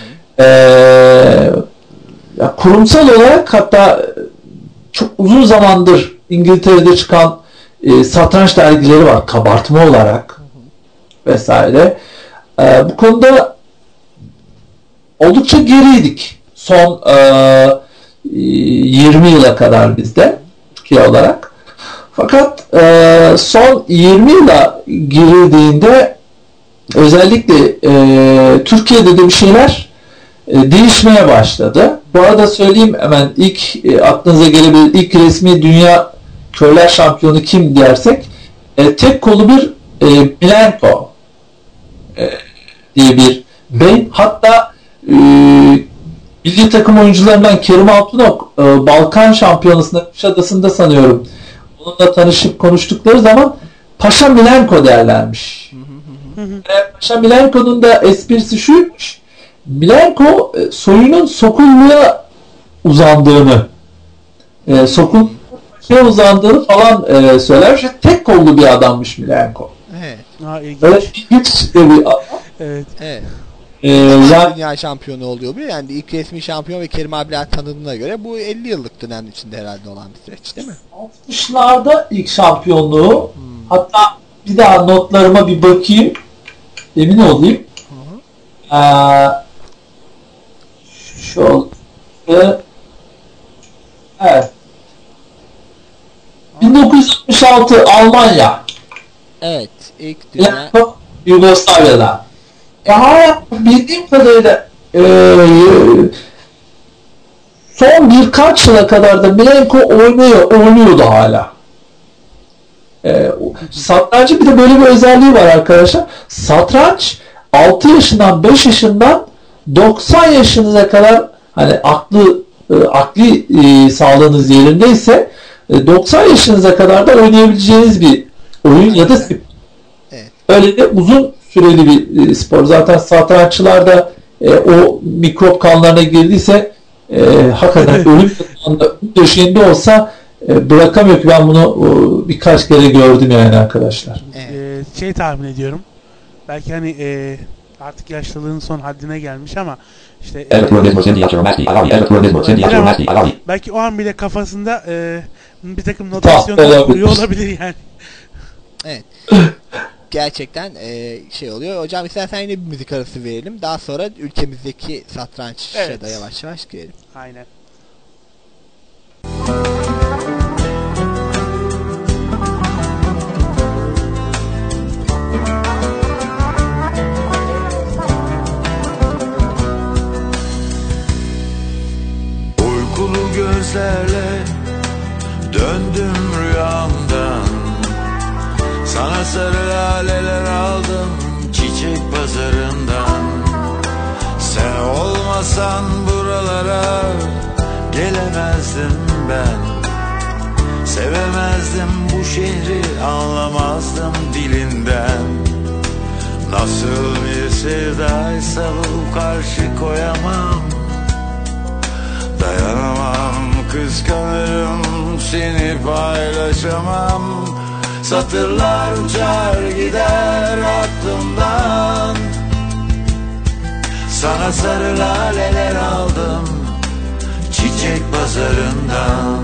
Kurumsal olarak hatta çok uzun zamandır İngiltere'de çıkan satranç dergileri var, kabartma olarak vesaire. Bu konuda oldukça geriydik son 20 yıla kadar bizde Türkiye olarak. Fakat son 20 yıla girildiğinde özellikle Türkiye'de de bir şeyler değişmeye başladı. Bu arada söyleyeyim hemen, ilk aklınıza gelebilir ilk resmi dünya körler şampiyonu kim dersek tek kolu bir Milenko diye bir bey. Hatta milli takım oyuncularından Kerim Altınok Balkan Şampiyonası'nda Kuşadası'nda sanıyorum onunla tanışıp konuştukları zaman Paşa Milenko derlermiş. Paşa Milenko'nun da esprisi şuymuş: Milenko soyunun sokulluğa uzandığını sokulluğa uzandığını falan söylermiş. Tek kollu bir adammış Milenko. Evet. Böyle ilginç bir adam. Evet. Yani dünya şampiyonu oluyor bu. Yani ilk resmi şampiyon ve Kerim abiler tanıdığına göre bu 50 yıllık dönem içinde herhalde olan bir süreç değil mi? 60'larda ilk şampiyonluğu. Hatta bir daha notlarıma bir bakayım. Emin olayım. Evet. 1966 Almanya. Evet. İlk dünya. Yugoslavya'da. Hala bildiğim kadarıyla son birkaç yıla kadar da Milenko oynuyordu hala. Satrancı bir de böyle bir özelliği var arkadaşlar. Satranç 6 yaşından 5 yaşından 90 yaşınıza kadar, hani akli sağlığınız yerindeyse 90 yaşınıza kadar da oynayabileceğiniz bir oyun ya da spor. Evet. Öyle de uzun süreli bir spor. Zaten satranççılar da o mikrop kanlarına girdiyse hakikaten ölüm döşeğinde olsa bırakamıyor ki. Ben bunu birkaç kere gördüm yani arkadaşlar. Evet. Tahmin ediyorum. Belki hani artık yaşlılığın son haddine gelmiş ama işte belki o an bile kafasında bir takım notasyonlar kuruyor olabilir yani. Evet. Gerçekten şey oluyor. Hocam istersen yine bir müzik arası verelim. Daha sonra ülkemizdeki satranç'a da yavaş yavaş girelim. Aynen. Uykulu gözlerle döndüm rüyamdan, sana sarı laleler aldım çiçek pazarından. Sen olmasan buralara gelemezdim ben, sevemezdim bu şehri, anlamazdım dilinden. Nasıl bir sevdaysa bu, karşı koyamam, dayanamam, kıskanırım seni, paylaşamam. Satırlar uçar gider, aklımdan. Sana sarı laleler aldım çiçek pazarından.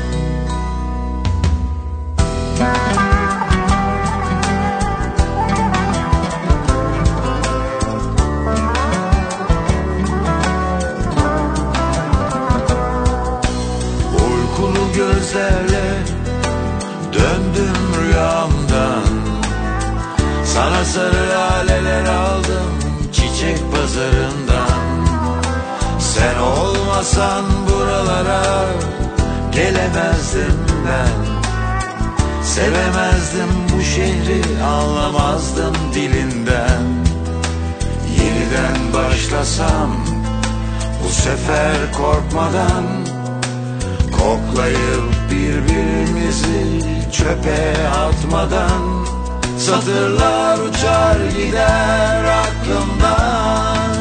Uykulu gözlerle döndüm rüyamdan. Sana sarı laleler aldım çiçek pazarından. Sen olmasan buralara gelemezdim ben. Sevemezdim bu şehri, anlamazdım dilinden. Yeniden başlasam bu sefer korkmadan, koklayıp birbirimizi çöpe atmadan. Satırlar uçar gider aklımdan.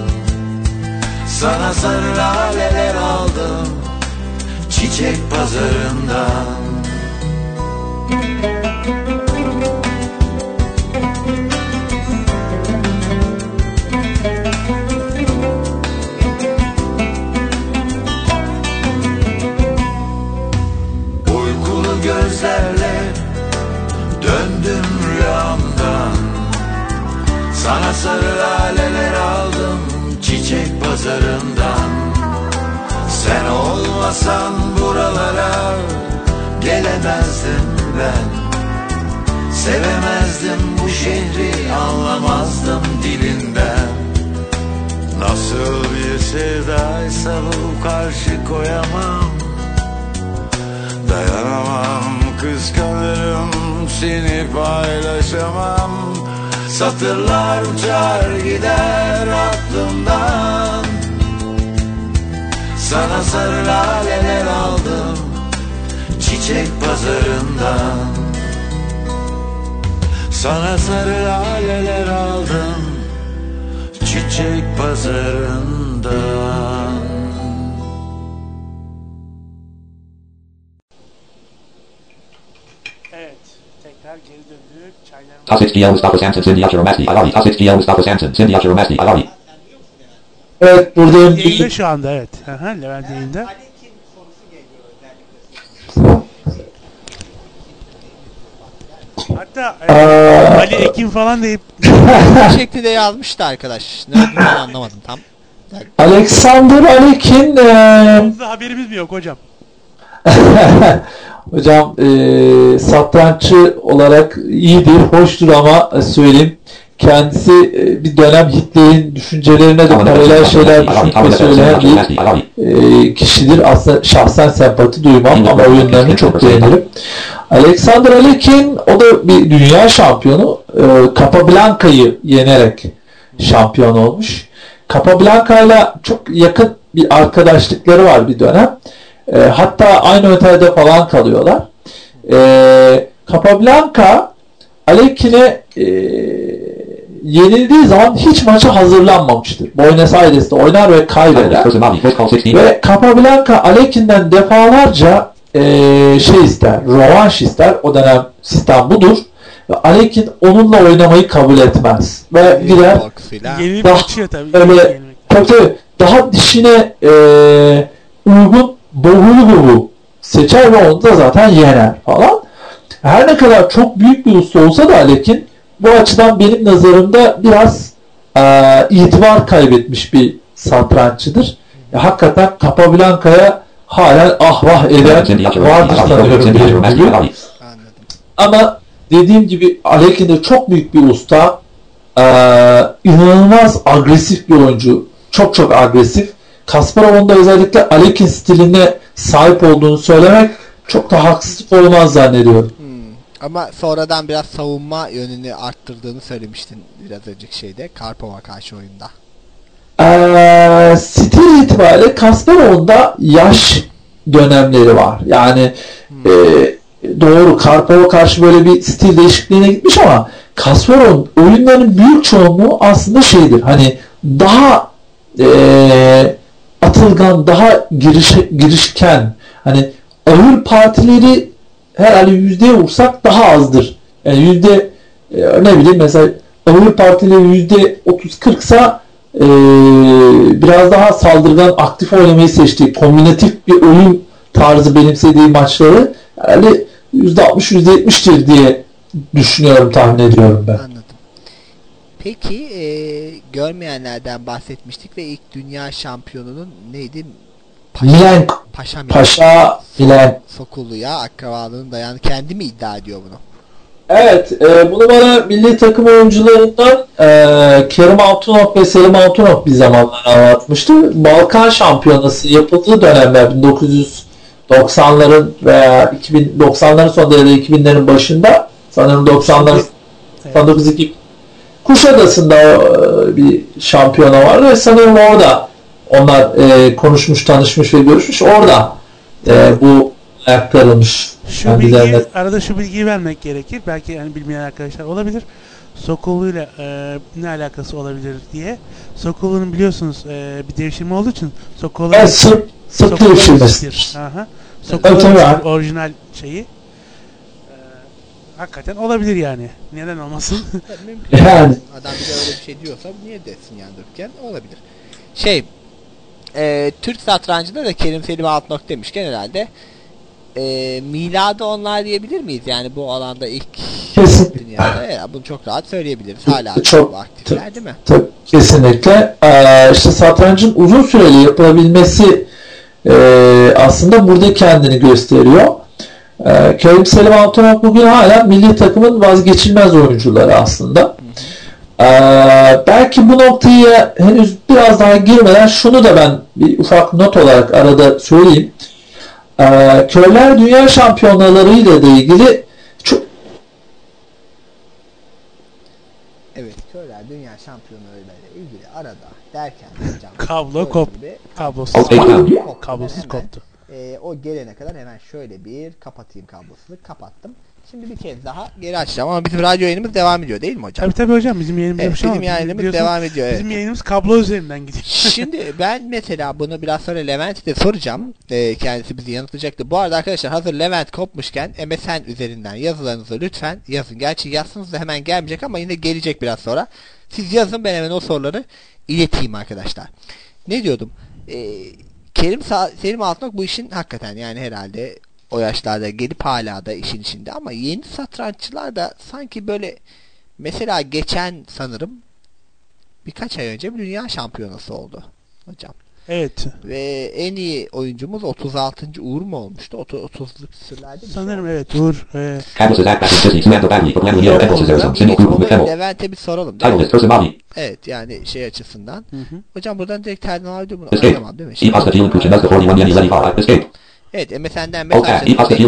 Sana sarı laleler aldım çiçek pazarından. Uykulu gözlerle döndüm rüyamdan. Sana sarı laleler aldım çiçek pazarından. Sen olmasan buralara gelemezdim ben. Sevemezdim bu şehri, anlamazdım dilinden. Nasıl bir sevdaysa bu, karşı koyamam. Dayanamam, kıskanırım, seni paylaşamam. Satırlar uçar gider aklımdan. Sana sarı laleler aldım çiçek pazarından. Sana sarı laleler aldım çiçek pazarından. Evet, tekrar geri döndük. Çaylarımız... Tas Mustafa Samson, Cindy Achiromasti, Alawi. Tas Mustafa Samson, Cindy Achiromasti, Alawi. Evet, buradayım. Yayında şu anda, evet. Aha, Levent yayında. Hatta Ali Ekim falan deyip Bu şekilde yazmıştı arkadaş. Ne olduğunu ben anlamadım tam. Alexander Alekin haberimiz mi yok hocam? hocam satranççı olarak iyidir, hoştur ama söyleyeyim. Kendisi bir dönem Hitler'in düşüncelerine de paralel şeyler düşünüp ve söyleyen bir kişidir. Aslında şahsen sempati duymam ama oyunlarını çok beğenirim. Alexander Alekin, o da bir dünya şampiyonu. Capablanca'yı yenerek şampiyon olmuş. Capablanca'yla çok yakın bir arkadaşlıkları var bir dönem. Hatta aynı otelde falan kalıyorlar. Capablanca Alekin'e yenildiği zaman hiç maça hazırlanmamıştır. Buenos Aires'te oynar ve kaybeder. Ve Capablanca Alekin'den defalarca şey ister, rövanş ister. O dönem sistem budur. Ve Alekin onunla oynamayı kabul etmez. Ve gider daha dişine uygun boğulu seçer ve onu da zaten yener falan. Her ne kadar çok büyük bir usta olsa da Alekin bu açıdan benim nazarımda biraz itibar kaybetmiş bir satranççıdır. Hakikaten Capablanca'ya halen ahvah eden vardır sanıyorum benim gibi. Ama dediğim gibi Alekin de çok büyük bir usta. İnanılmaz agresif bir oyuncu. Çok çok agresif. Kasparov'un da özellikle Alekin stiline sahip olduğunu söylemek çok da haksızlık olmaz zannediyorum. Ama sonradan biraz savunma yönünü arttırdığını söylemiştin biraz önceki şeyde. Karpov'a karşı oyunda. Stil itibariyle Kasparov'un da yaş dönemleri var. Yani doğru, Karpov'a karşı böyle bir stil değişikliğine gitmiş ama Kasparov'un oyunlarının büyük çoğunluğu aslında şeydir. Hani daha atılgan, daha girişken, hani ağır partileri herhalde yüzdeye vursak daha azdır. Yani ne bileyim mesela oy partileri %30-40'sa biraz daha saldırgan, aktif oynamayı seçtiği, kombinatif bir oyun tarzı benimsediği maçları herhalde %60-%70'tir diye düşünüyorum, tahmin ediyorum ben. Anladım. Peki görmeyenlerden bahsetmiştik ve ilk dünya şampiyonunun neydi? Milan, Paşa Milan Sokolu'ya akrabalığının dayanı kendi mi iddia ediyor bunu? Evet, bunu bana milli takım oyuncularından Kerim Altunok ve Selim Altunok bir zamanlar anlatmıştı. Balkan Şampiyonası yapıldığı dönemler 1990'ların veya 90'ların sonunda ya da 2000'lerin başında, sanırım 90'ların 1902 Kuşadası'nda bir şampiyona vardı ve sanırım orada onlar konuşmuş, tanışmış ve görüşmüş. Orada bu aktarılmış. Arada şu bilgiyi vermek gerekir. Belki yani bilmeyen arkadaşlar olabilir. Sokolu'yla ne alakası olabilir diye. Sokolu'nun biliyorsunuz bir devşirme olduğu için Sokolu Sırp devşirmesi. Sokolu'nun orijinal şeyi. Hakikaten olabilir yani. Neden olmasın? Mümkün. Yani. Adam bir de öyle bir şey diyorsa niye desin yani dururken olabilir. Türk satrancıda da Kerim Selim Altınok demişken herhalde miladı onlar diyebilir miyiz? Yani bu alanda ilk dünyada bunu çok rahat söyleyebiliriz. Hala çok aktifler değil mi? Kesinlikle. İşte satrancın uzun süreli yapılabilmesi aslında burada kendini gösteriyor. Kerim Selim Altunok bugün hala milli takımın vazgeçilmez oyuncuları aslında. Belki bu noktaya henüz biraz daha girmeden şunu da ben bir ufak not olarak arada söyleyeyim. Köyler Dünya Şampiyonaları ile de ilgili Evet, Köyler Dünya Şampiyonaları ile ilgili arada derken kablo koptu. Kablosuz koptu. O gelene kadar hemen şöyle bir kapatayım kablosunu. Kapattım. Şimdi bir kez daha geri açacağım ama bizim radyo yayınımız devam ediyor değil mi hocam? Tabii hocam, bizim yayınımız bizim yayınımız devam ediyor. Evet. Bizim yayınımız kablo üzerinden gidiyor. Şimdi ben mesela bunu biraz sonra Levent'e soracağım. Kendisi bizi yanıtlayacaktı. Bu arada arkadaşlar hazır Levent kopmuşken MSN üzerinden yazılarınızı lütfen yazın. Gerçi yazsınız da hemen gelmeyecek ama yine gelecek biraz sonra. Siz yazın, ben hemen o soruları ileteyim arkadaşlar. Ne diyordum? Kerim Selim Altınok bu işin hakikaten yani herhalde o yaşlarda gelip hala da işin içinde ama yeni satranççılar da sanki böyle mesela geçen sanırım birkaç ay önce bir dünya şampiyonası oldu hocam. Evet. Ve en iyi oyuncumuz 36. Uğur mu olmuştu? 30'luk küsürlerde mi? Sanırım evet Uğur. Levent'e bir soralım. Evet yani şey açısından. Hocam buradan direkt terden alıyor bunu. Anlamam değil mi? Evet, MSN'den mesaj.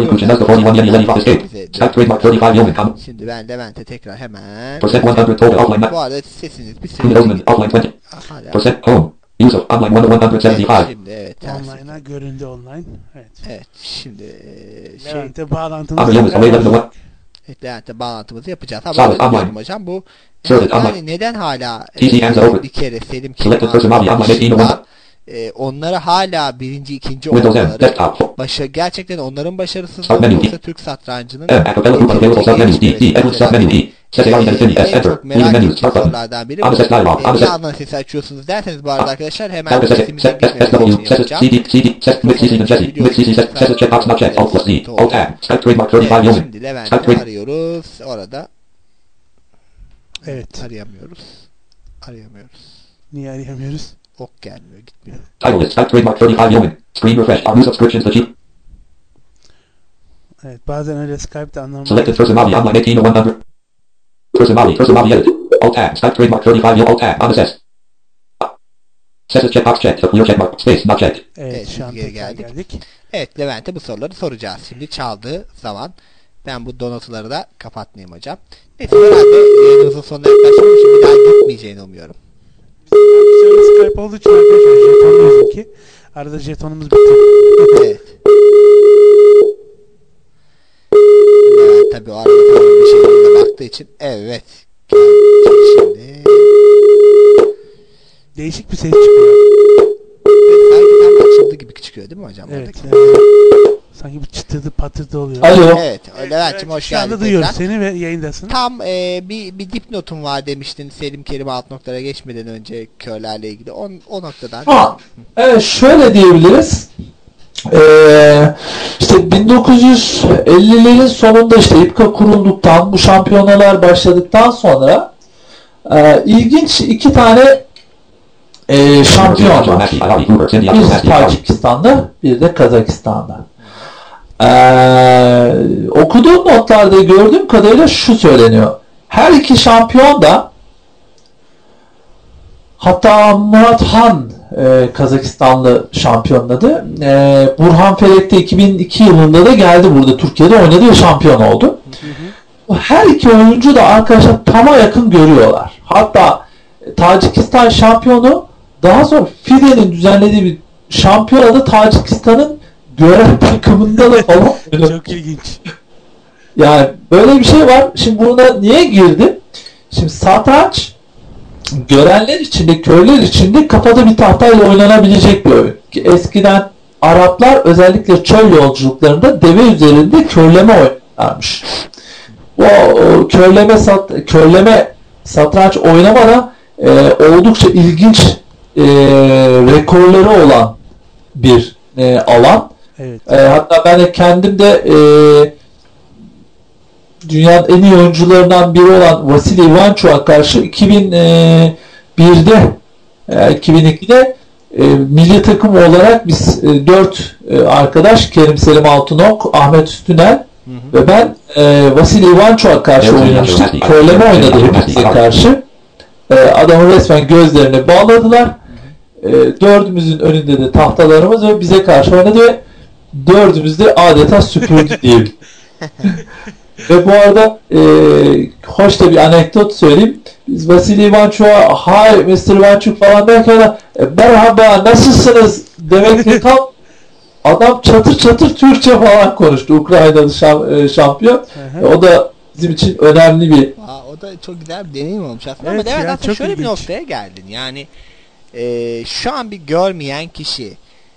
Şimdi ben Levent'e tekrar hemen. Bu arada sesiniz bir sürü. Use of online 175. Şimdi evet. Online'a göründü online. Evet. Evet. Şimdi Levent'e bağlantımızı Levent'e bağlantımızı yapacağız. Ha ben hocam bu yani neden hala bir kere Selim Kemal onlara hala birinci, ikinci olmaları gerçekten onların başarısızlığı yoksa Türk satrancının en çok merak ettiğim sorulardan biri. Bir yandan sesi açıyorsunuz derseniz bu arada arkadaşlar hemen sesimize gitmemiz için yapacağım. Şimdi Levent'i arıyoruz. Orada evet. Arayamıyoruz. Niye arayamıyoruz? Ok gelmiyor, gitmiyor. Title is trademark 35 Yeoman. Screen refresh. Are new subscriptions the cheap? Evet, bazen öyle Skype'da anlamı. Selected Personali online 18 100. Personali edit. Alt tab. Skype trademark 35 Yeoman. Alt tab. Unassessed. Sesses checkbox checked. The clear checkmark. Space not checked. Evet, şu an geri geldik. Evet, Levent'e bu soruları soracağız. Şimdi çaldığı zaman ben bu donatıları da kapatmayayım hocam. Neyse herhalde yayınımızın sonuna yaklaşmış. Şimdi bir daha gitmeyeceğini umuyorum. Şöyle Skype olduğu için arkadaşlar jetonluyoruz ki arada jetonumuz bitti. Evet. Levent tabi o arada bir şeylerine baktığı için evet. Şimdi. Değişik bir ses çıkıyor. Evet, sanki tam açıldı gibi çıkıyor değil mi hocam? Evet. Sanki bir çıt patırdı oluyor. Alo. Evet, Levent'cim hoş Şu anda geldin duyuyoruz tekrar. seni ve yayındasın. Tam bir dipnotum var demiştin Selim Kerim alt noktalara geçmeden önce körlerle ilgili. O noktadan. Evet, şöyle diyebiliriz. İşte 1950'lerin sonunda işte İPKA kurulduktan, bu şampiyonalar başladıktan sonra ilginç iki tane şampiyon var. Bir Tacikistan'da, bir de Kazakistan'da. Okuduğum notlarda gördüğüm kadarıyla şu söyleniyor. Her iki şampiyon da, hatta Murat Han Kazakistanlı şampiyonladı. Burhan Felek de 2002 yılında da geldi burada Türkiye'de oynadı ve şampiyon oldu. Her iki oyuncu da arkadaşlar tama yakın görüyorlar. Hatta Tacikistan şampiyonu daha sonra FIDE'nin düzenlediği bir şampiyonada Tacikistan'ın görev takımında da falan. Çok ilginç. Yani böyle bir şey var. Şimdi buna niye girdi? Şimdi satranç görenler içinde, köylüler içinde kafada bir tahtayla oynanabilecek bir oyun. Eskiden Araplar özellikle çöl yolculuklarında deve üzerinde körleme oynarmış. O körleme satranç oynamada oldukça ilginç rekorları olan bir alan. Evet. Hatta ben de kendim de dünyanın en iyi oyuncularından biri olan Vasily Ivanchuk'a karşı 2001'de 2002'de milli takım olarak biz 4 arkadaş, Kerim Selim Altınok, Ahmet Üstünel ve ben Vasily Ivanchuk'a karşı oynamıştık. Körleme oynadı hepimize karşı. Adamın resmen gözlerini bağladılar. Dördümüzün önünde de tahtalarımız ve bize karşı oynadı ve dördümüz de adeta süpürdü diyelim. Ve bu arada hoş da bir anekdot söyleyeyim. Biz Vasily Ivanchuk'a "Hi Mr. Ivanchuk" falan derken "Merhaba, nasılsınız?" demekle tam adam çatır çatır Türkçe falan konuştu. Ukraynalı şampiyon. O da bizim için önemli bir... O da çok güzel bir deneyim olmuş aslında. Evet, ama ya, aslında şöyle ilginç bir noktaya geldin. Yani şu an bir görmeyen kişi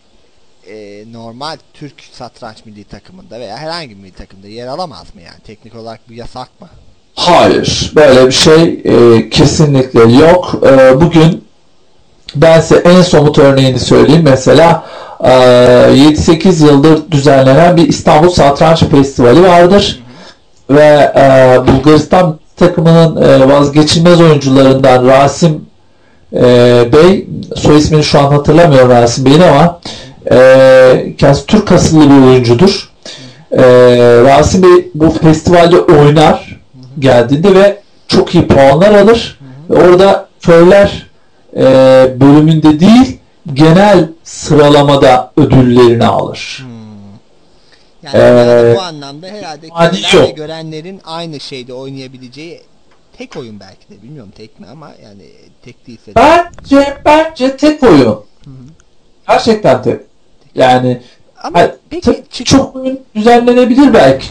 normal Türk satranç milli takımında veya herhangi bir milli takımda yer alamaz mı yani? Teknik olarak bir yasak mı? Hayır. Böyle bir şey kesinlikle yok. Bugün ben size en somut örneğini söyleyeyim. Mesela 7-8 yıldır düzenlenen bir İstanbul Satranç Festivali vardır. Ve Bulgaristan takımının vazgeçilmez oyuncularından Rasim Bey, soy ismini şu an hatırlamıyorum Rasim Bey'in ama kendisi Türk asıllı bir oyuncudur. Rasim Bey bu festivalde oynar geldiğinde ve çok iyi puanlar alır. Ve orada körler bölümünde değil, genel sıralamada ödüllerini alır. Yani bu anlamda herhalde körlerle görenlerin aynı şeyde oynayabileceği tek oyun belki de. Bilmiyorum tek mi ama yani tek değilse. Bence tek oyun. Gerçekten tek. Yani ama peki çok oyun düzenlenebilir belki.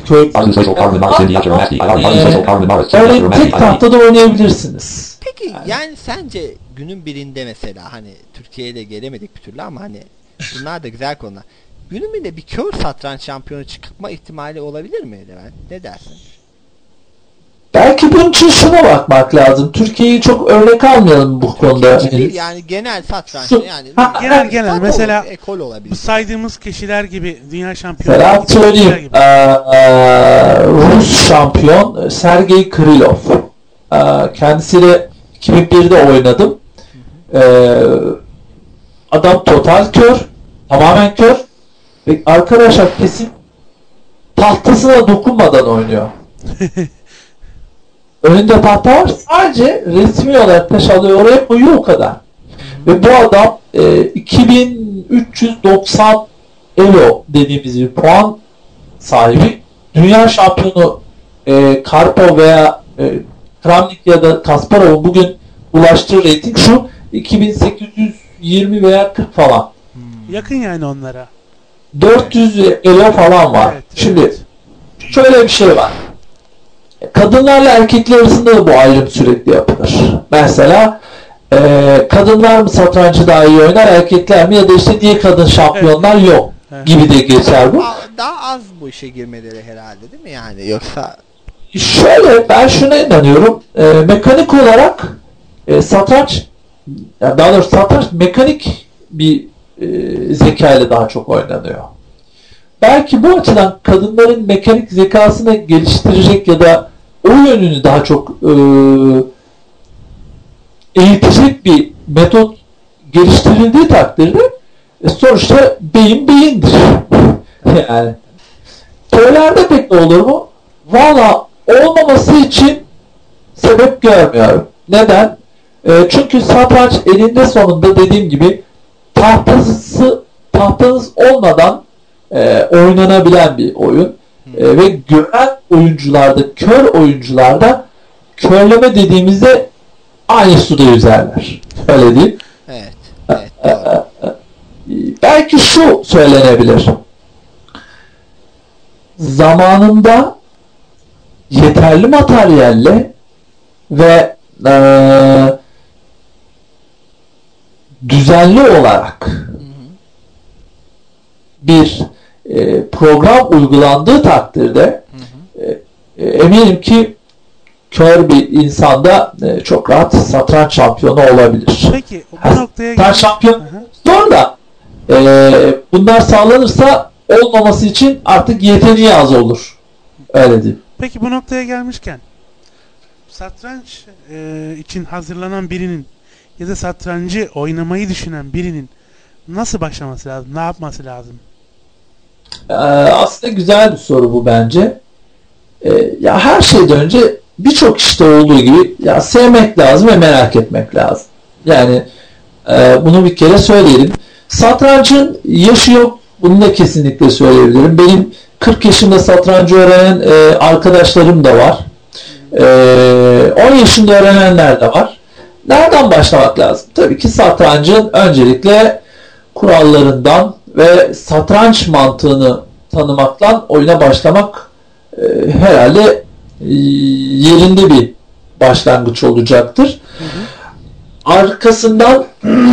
Örneğin tek tahtada oynayabilirsiniz. Peki yani sence günün birinde mesela hani Türkiye'ye de gelemedik bir türlü ama hani bunlar da güzel konular. Günün birinde bir kör satranç şampiyonu çıkma ihtimali olabilir mi Levent? Ne dersin? Belki bunun için şuna bakmak lazım. Türkiye'yi çok örnek almayalım bu konuda. Değil yani genel satranç yani. Genel mesela ekol olabilir. Bu saydığımız kişiler gibi dünya şampiyonu. Mesela söyleyeyim. Rus şampiyon Sergey Krylov. Kendisiyle 2001'de oynadım. Adam total kör. Tamamen kör. Ve arkadaşlar kesin tahtasına dokunmadan oynuyor. Önünde tahta var. Sadece resmi olarak taş alıyor. Oraya koyuyor o kadar. Ve bu adam 2390 elo dediğimiz bir puan sahibi. Dünya şampiyonu Karpov veya Kramnik ya da Kasparov'un bugün ulaştığı reyting şu 2820 veya 40 falan. Yakın yani onlara. 400 elo falan var. Evet, şimdi evet. şöyle bir şey var. Kadınlarla erkekler arasında da bu ayrım sürekli yapılır. Mesela kadınlar mı satrancı daha iyi oynar, erkekler mi, ya da işte niye kadın şampiyonlar yok. gibi de geçer bu. Daha az bu işe girmeleri herhalde değil mi yani? Yoksa Şöyle, ben şuna inanıyorum. Mekanik olarak satranç, yani daha doğrusu satranç mekanik bir zeka ile daha çok oynanıyor. Belki bu açıdan kadınların mekanik zekasını geliştirecek ya da o yönünü daha çok eğitecek bir metot geliştirildiği takdirde sonuçta beyin beyindir. Yani köylerde pek de olur mu? Valla olmaması için sebep görmüyorum. Neden? Çünkü satranç elinde sonunda dediğim gibi tahtanız olmadan oynanabilen bir oyun. Ve gören oyuncularda, kör oyuncularda körleme dediğimizde aynı suda yüzerler. Öyle değil. Evet. Doğru. Belki şu söylenebilir. Zamanında yeterli materyalle ve düzenli olarak bir program uygulandığı takdirde eminim ki kör bir insanda çok rahat satranç şampiyonu olabilir. Peki bu noktaya satranç şampiyonu zor da bunlar sağlanırsa olmaması için artık yeteneği az olur. Öyle diyeyim. Peki bu noktaya gelmişken satranç için hazırlanan birinin ya da satrancı oynamayı düşünen birinin nasıl başlaması lazım? Ne yapması lazım? Aslında güzel bir soru bu bence. Ya her şeyden önce birçok işte olduğu gibi ya sevmek lazım ve merak etmek lazım. Yani bunu bir kere söyleyelim. Satrancın yaşı yok. Bunu da kesinlikle söyleyebilirim. Benim 40 yaşında satrancı öğrenen arkadaşlarım da var. 10 yaşında öğrenenler de var. Nereden başlamak lazım? Tabii ki satrancın öncelikle kurallarından ve satranç mantığını tanımaktan oyuna başlamak herhalde yerinde bir başlangıç olacaktır. Arkasından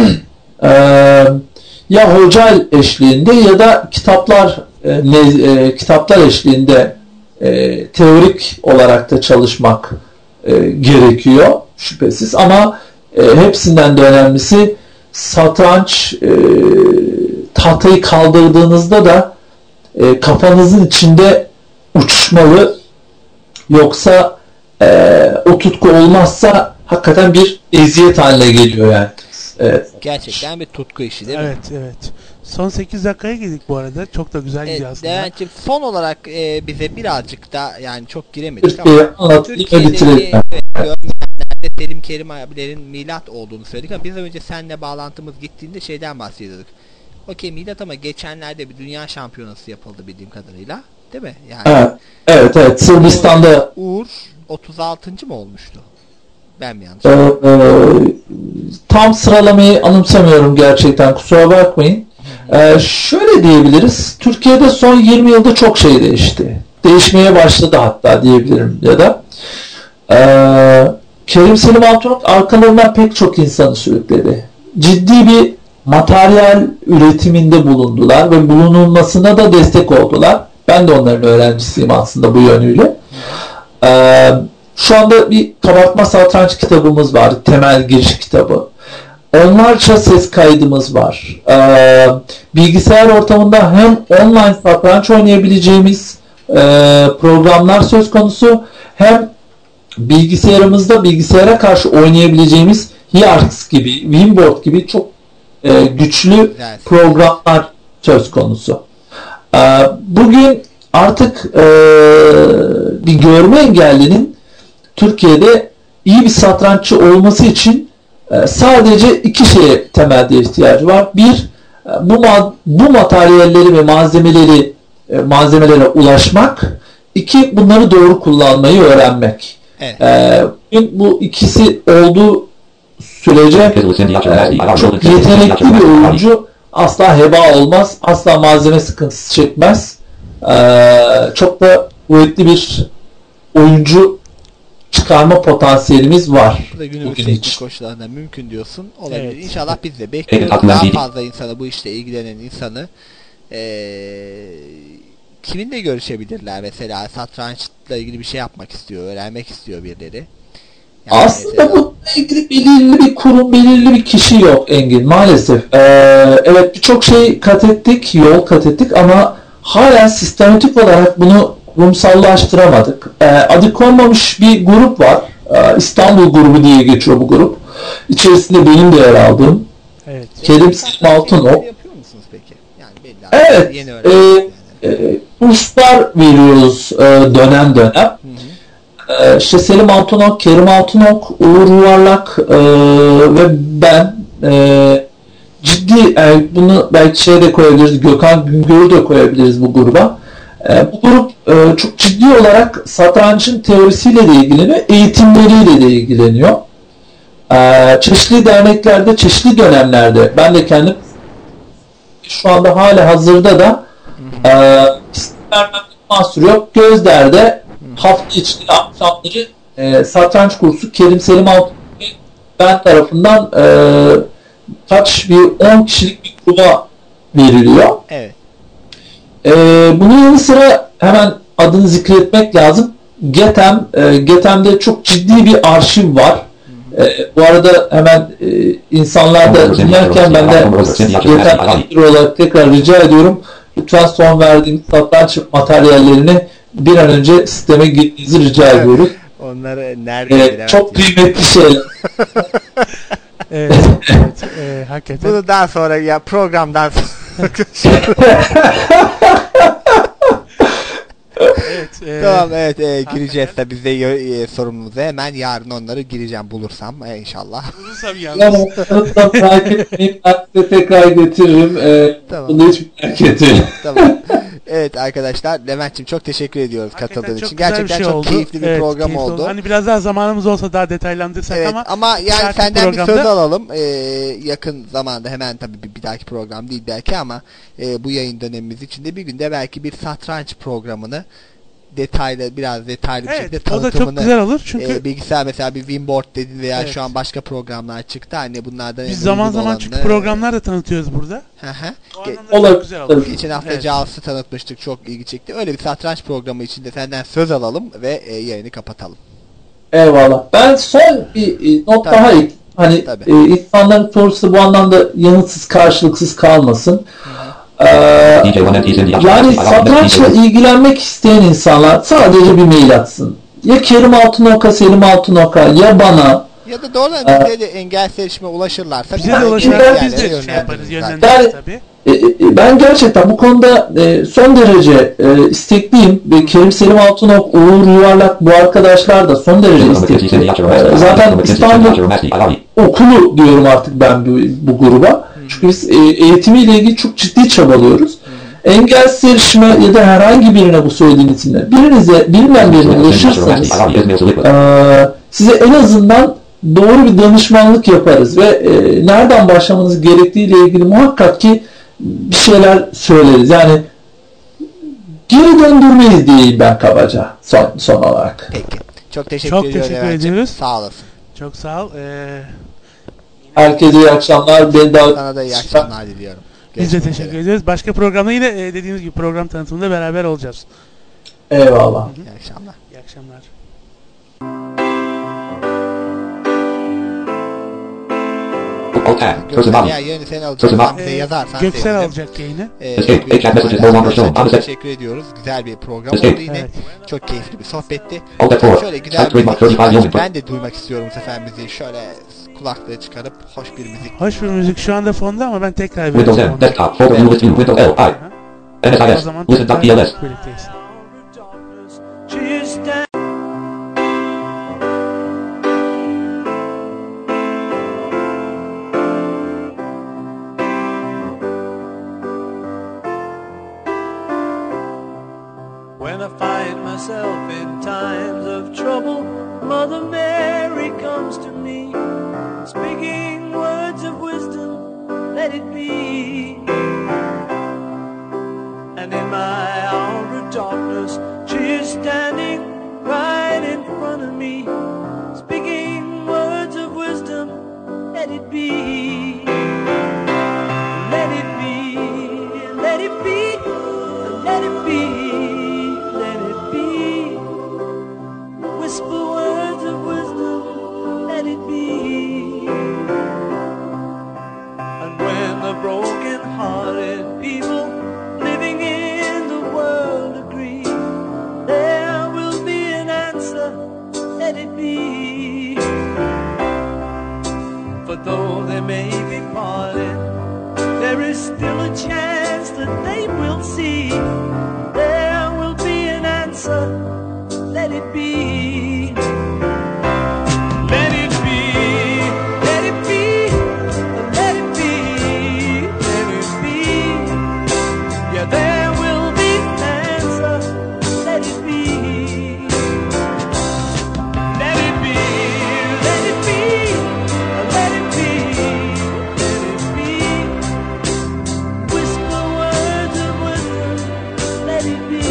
ya hoca eşliğinde ya da kitaplar eşliğinde teorik olarak da çalışmak gerekiyor şüphesiz, ama hepsinden de önemlisi satranç tahtayı kaldırdığınızda da kafanızın içinde uçuşmalı, yoksa o tutku olmazsa hakikaten bir eziyet haline geliyor yani. Evet. Gerçekten bir tutku işi değil mi? Evet. Son 8 dakikaya girdik bu arada. Çok da güzel gidiyor aslında. Levent'ciğim son olarak bize birazcık da, yani çok giremedik ama Türkiye'deki görmeyenlerde Selim Kerim abilerin milat olduğunu söyledik ama biz önce seninle bağlantımız gittiğinde şeyden bahsediyorduk. Okey milat ama geçenlerde bir dünya şampiyonası yapıldı bildiğim kadarıyla. Değil mi? Yani evet. Sırbistan'da Uğur 36. mı olmuştu? Ben mi yanlış? Tam sıralamayı anımsamıyorum gerçekten, kusura bakmayın. Şöyle diyebiliriz. Türkiye'de son 20 yılda çok şey değişti. Değişmeye başladı hatta diyebilirim ya da. Kerim Selim Altunok arkalarından pek çok insanı sürükledi. Ciddi bir materyal üretiminde bulundular ve bulunulmasına da destek oldular. Ben de onların öğrencisiyim aslında bu yönüyle. Şu anda bir kabartma satranç kitabımız var. Temel giriş kitabı. Onlarca ses kaydımız var. Bilgisayar ortamında hem online satranç oynayabileceğimiz programlar söz konusu, hem bilgisayarımızda bilgisayara karşı oynayabileceğimiz Yarx gibi, Winboard gibi çok güçlü programlar söz konusu. Bugün artık bir görme engellinin Türkiye'de iyi bir satranççı olması için sadece iki şeye temelde ihtiyacı var. Bir, bu materyalleri ve malzemelere ulaşmak. İki, bunları doğru kullanmayı öğrenmek. Evet. Bu ikisi olduğu sürece çok yetenekli bir oyuncu asla heba olmaz. Asla malzeme sıkıntısı çekmez. Çok da kuvvetli bir oyuncu çıkarma potansiyelimiz var. Bu da günümüz teknik koşullarında mümkün diyorsun. Olabilir. Evet. İnşallah biz de bekliyoruz. Daha fazla insanı, bu işte ilgilenen insanı Kiminle görüşebilirler mesela, satrançla ilgili bir şey yapmak istiyor, öğrenmek istiyor birileri. Yani aslında bununla ilgili belirli bir kurum, belirli bir kişi yok Engin maalesef. Evet, birçok şey kat ettik, yol kat ettik ama hala sistematik olarak bunu kurumsallaştıramadık. Adı konmamış bir grup var. İstanbul grubu diye geçiyor bu grup. İçerisinde benim de yer aldığım. Evet. Kerim Selim Altınok. Yapıyor musunuz peki? Yani belli Evet. yeni öğrenci. Kurslar veriyoruz dönem dönem. İşte Selim Altınok, Kerim Altınok, Uğur Yuvarlak ve ben ciddi, bunu belki şeye de koyabiliriz, Gökhan Güngör'ü de koyabiliriz bu gruba. Bu grup çok ciddi olarak satrançın teorisiyle de ilgileniyor, eğitimleriyle de ilgileniyor. Çeşitli derneklerde, çeşitli dönemlerde ben de kendim şu anda hala hazırda da mahsur yok. Gözler'de hafta içi akşamları satranç kursu Kerim Selim Altınok ben tarafından kaç bir 10 kişilik bir gruba veriliyor. Evet. Bunun yanı sıra hemen adını zikretmek lazım. Getem'de çok ciddi bir arşiv var. Bu arada hemen insanlar da dinlerken ben de Getem olarak tekrar rica ediyorum. Lütfen son verdiğim satranç materyallerini bir an önce sisteme girdiğinizi rica ediyoruz. Onları nerede? Çok kıymetli şeyler. Evet, hakikaten. Bunu daha sonra ya programdan sonra Evet, tamam, evet, gireceğiz tabii bize sorumluluğuza, hemen yarın onları gireceğim bulursam inşallah. Bulursam yalnız. Lütfen takip etmeyin, ben size tekrar getiririm. Tamam. Bunu hiç merak etmeyin. Tamam. Evet arkadaşlar, Levent'ciğim çok teşekkür ediyoruz katıldığın için. Gerçekten çok keyifli bir program oldu. Hani biraz daha zamanımız olsa daha detaylandırsak evet, ama yani senden bir söz alalım. Yakın zamanda, hemen tabii bir dahaki program değil belki ama bu yayın dönemimiz içinde bir günde belki bir satranç programını biraz detaylı bir şekilde tanıtımını. O da çok güzel olur çünkü bilgisayar mesela bir Winboard dedi veya şu an başka programlar çıktı. Hani bunlardan biz zaman zaman çünkü programlar da tanıtıyoruz burada. Olabilir. Geçen hafta Jaws'ı tanıtmıştık. Çok ilgi çekti. Öyle bir satranç programı içinde senden söz alalım ve yayını kapatalım. Eyvallah. Ben son bir not daha ekleyeyim. Hani insanların sorusu bu anlamda yanıtsız, karşılıksız kalmasın. Yani satrançla ilgilenmek isteyen insanlar sadece bir mail atsın. Ya Kerim Altınok'a, Selim Altınok'a, ya bana. Ya da doğrudan bize de engel erişime ulaşırlarsa bize de ulaşırlar, biz de şey yaparız, yönlendiririz tabii. Ben gerçekten bu konuda son derece istekliyim ve Kerim Selim Altınok, Uğur Yuvarlak bu arkadaşlar da son derece istekli. Zaten İstanbul okulu diyorum artık ben bu gruba. Çünkü biz eğitimiyle ilgili çok ciddi çabalıyoruz. Engelsiz erişime ya da herhangi birine bu söylediğim isimle bilmem birine ulaşırsanız size en azından doğru bir danışmanlık yaparız ve nereden başlamanız gerektiğiyle ilgili muhakkak ki bir şeyler söyleriz. Yani geri döndürmeyiz diyeyim ben kabaca son olarak. Peki. Çok teşekkür ediyoruz. Sağ olasın. Çok sağ ol. Herkese iyi akşamlar. Sana da iyi akşamlar diliyorum. Biz de teşekkür ediyoruz. Başka programda yine dediğiniz gibi program tanıtımında beraber olacağız. Eyvallah. İyi akşamlar. İyi akşamlar. Yayını sen alacaksın. Yazarsan Göksel alacak yayını. Teşekkür ediyoruz. Güzel bir program oldu yine. Evet. Çok keyifli bir sohbetti. Şöyle güzel bir müzik. Ben de duymak istiyorum bu sefer müziği. Şöyle kulaklığı çıkarıp hoş bir müzik. Hoş bir müzik şu anda fonda ama ben tekrar vereceğim. O zaman tekrar birlikteyiz. When I find myself in times of trouble, Mother Mary comes to me, speaking words of wisdom, let it be. And in my hour of darkness, she is standing right in front of me, speaking words of wisdom, let it be. Let it be, let it be. let it be. For though they may be parted, there is still a chance that they will see. There will be an answer, let it be. Let it be, let it be, let it be, let it be. Yeah, there will be an answer, let it be. Let it be, let it be, let it be, let it be. Whisper words of wisdom, let it be.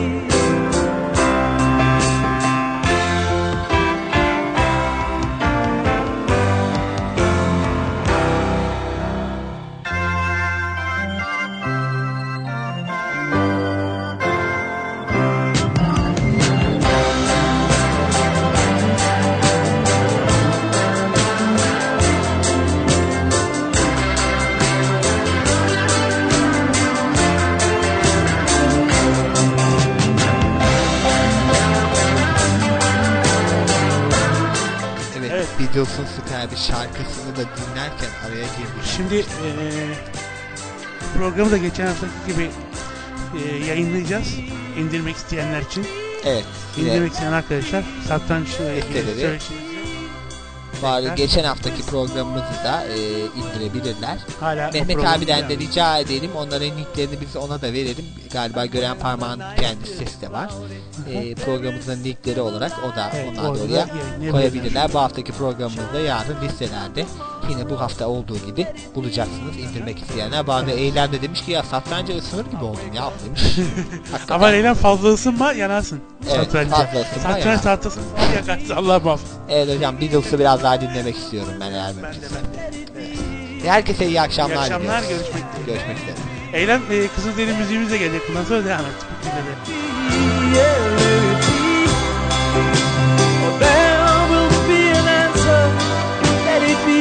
Evet, Beatles'ın süper bir şarkısını da dinlerken araya girmiş. Şimdi programı da geçen haftaki gibi yayınlayacağız. İndirmek isteyenler için. Evet. İndirmek isteyen arkadaşlar satranç Listeleri var. Geçen haftaki programımızı da indirebilirler. Hala Mehmet abiden de rica edelim. Onların linklerini biz ona da verelim. Galiba Gören Parmağın kendi sitesi de var. Programımızın linkleri olarak o da onlar da oraya koyabilirler. Bu haftaki programımızda yarın listelerde yine bu hafta olduğu gibi bulacaksınız indirmek isteyenler. Bazı Eylem de demiş ki ya satranca ısınır gibi oldun ya demiş. Ama Eylem fazla ısınma yanarsın. Evet, satranca. fazla ısınma Satranç yanarsın. tahtasını yakarsın, Allah muhafaza. Evet hocam, Beatles'ı biraz daha dinlemek istiyorum ben eğer mümkünse. Herkese iyi akşamlar İyi akşamlar, diliyoruz. görüşmek üzere. Görüşmek üzere. Eylem Kızılderili müziğimiz de gelecek. Bundan sonra devam et. There will be an answer, let it be.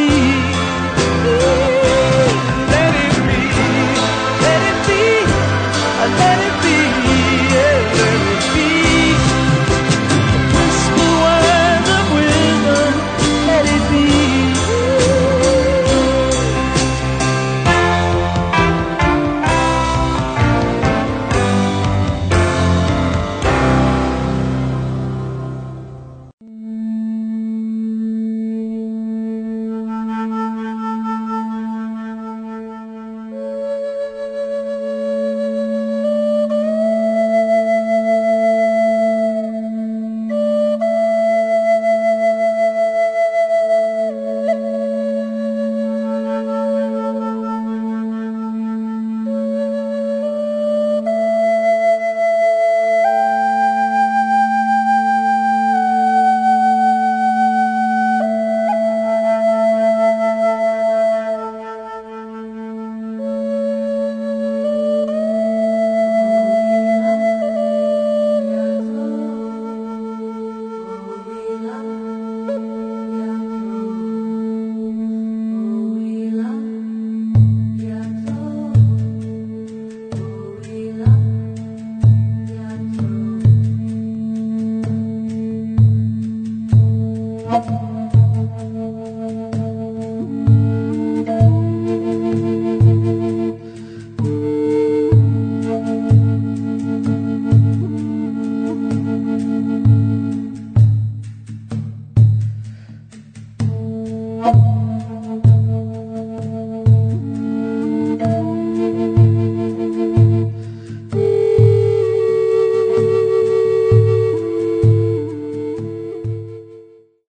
Let it be, let it be, let it be, let it be. Whisper words of wisdom, let it be. Thank you.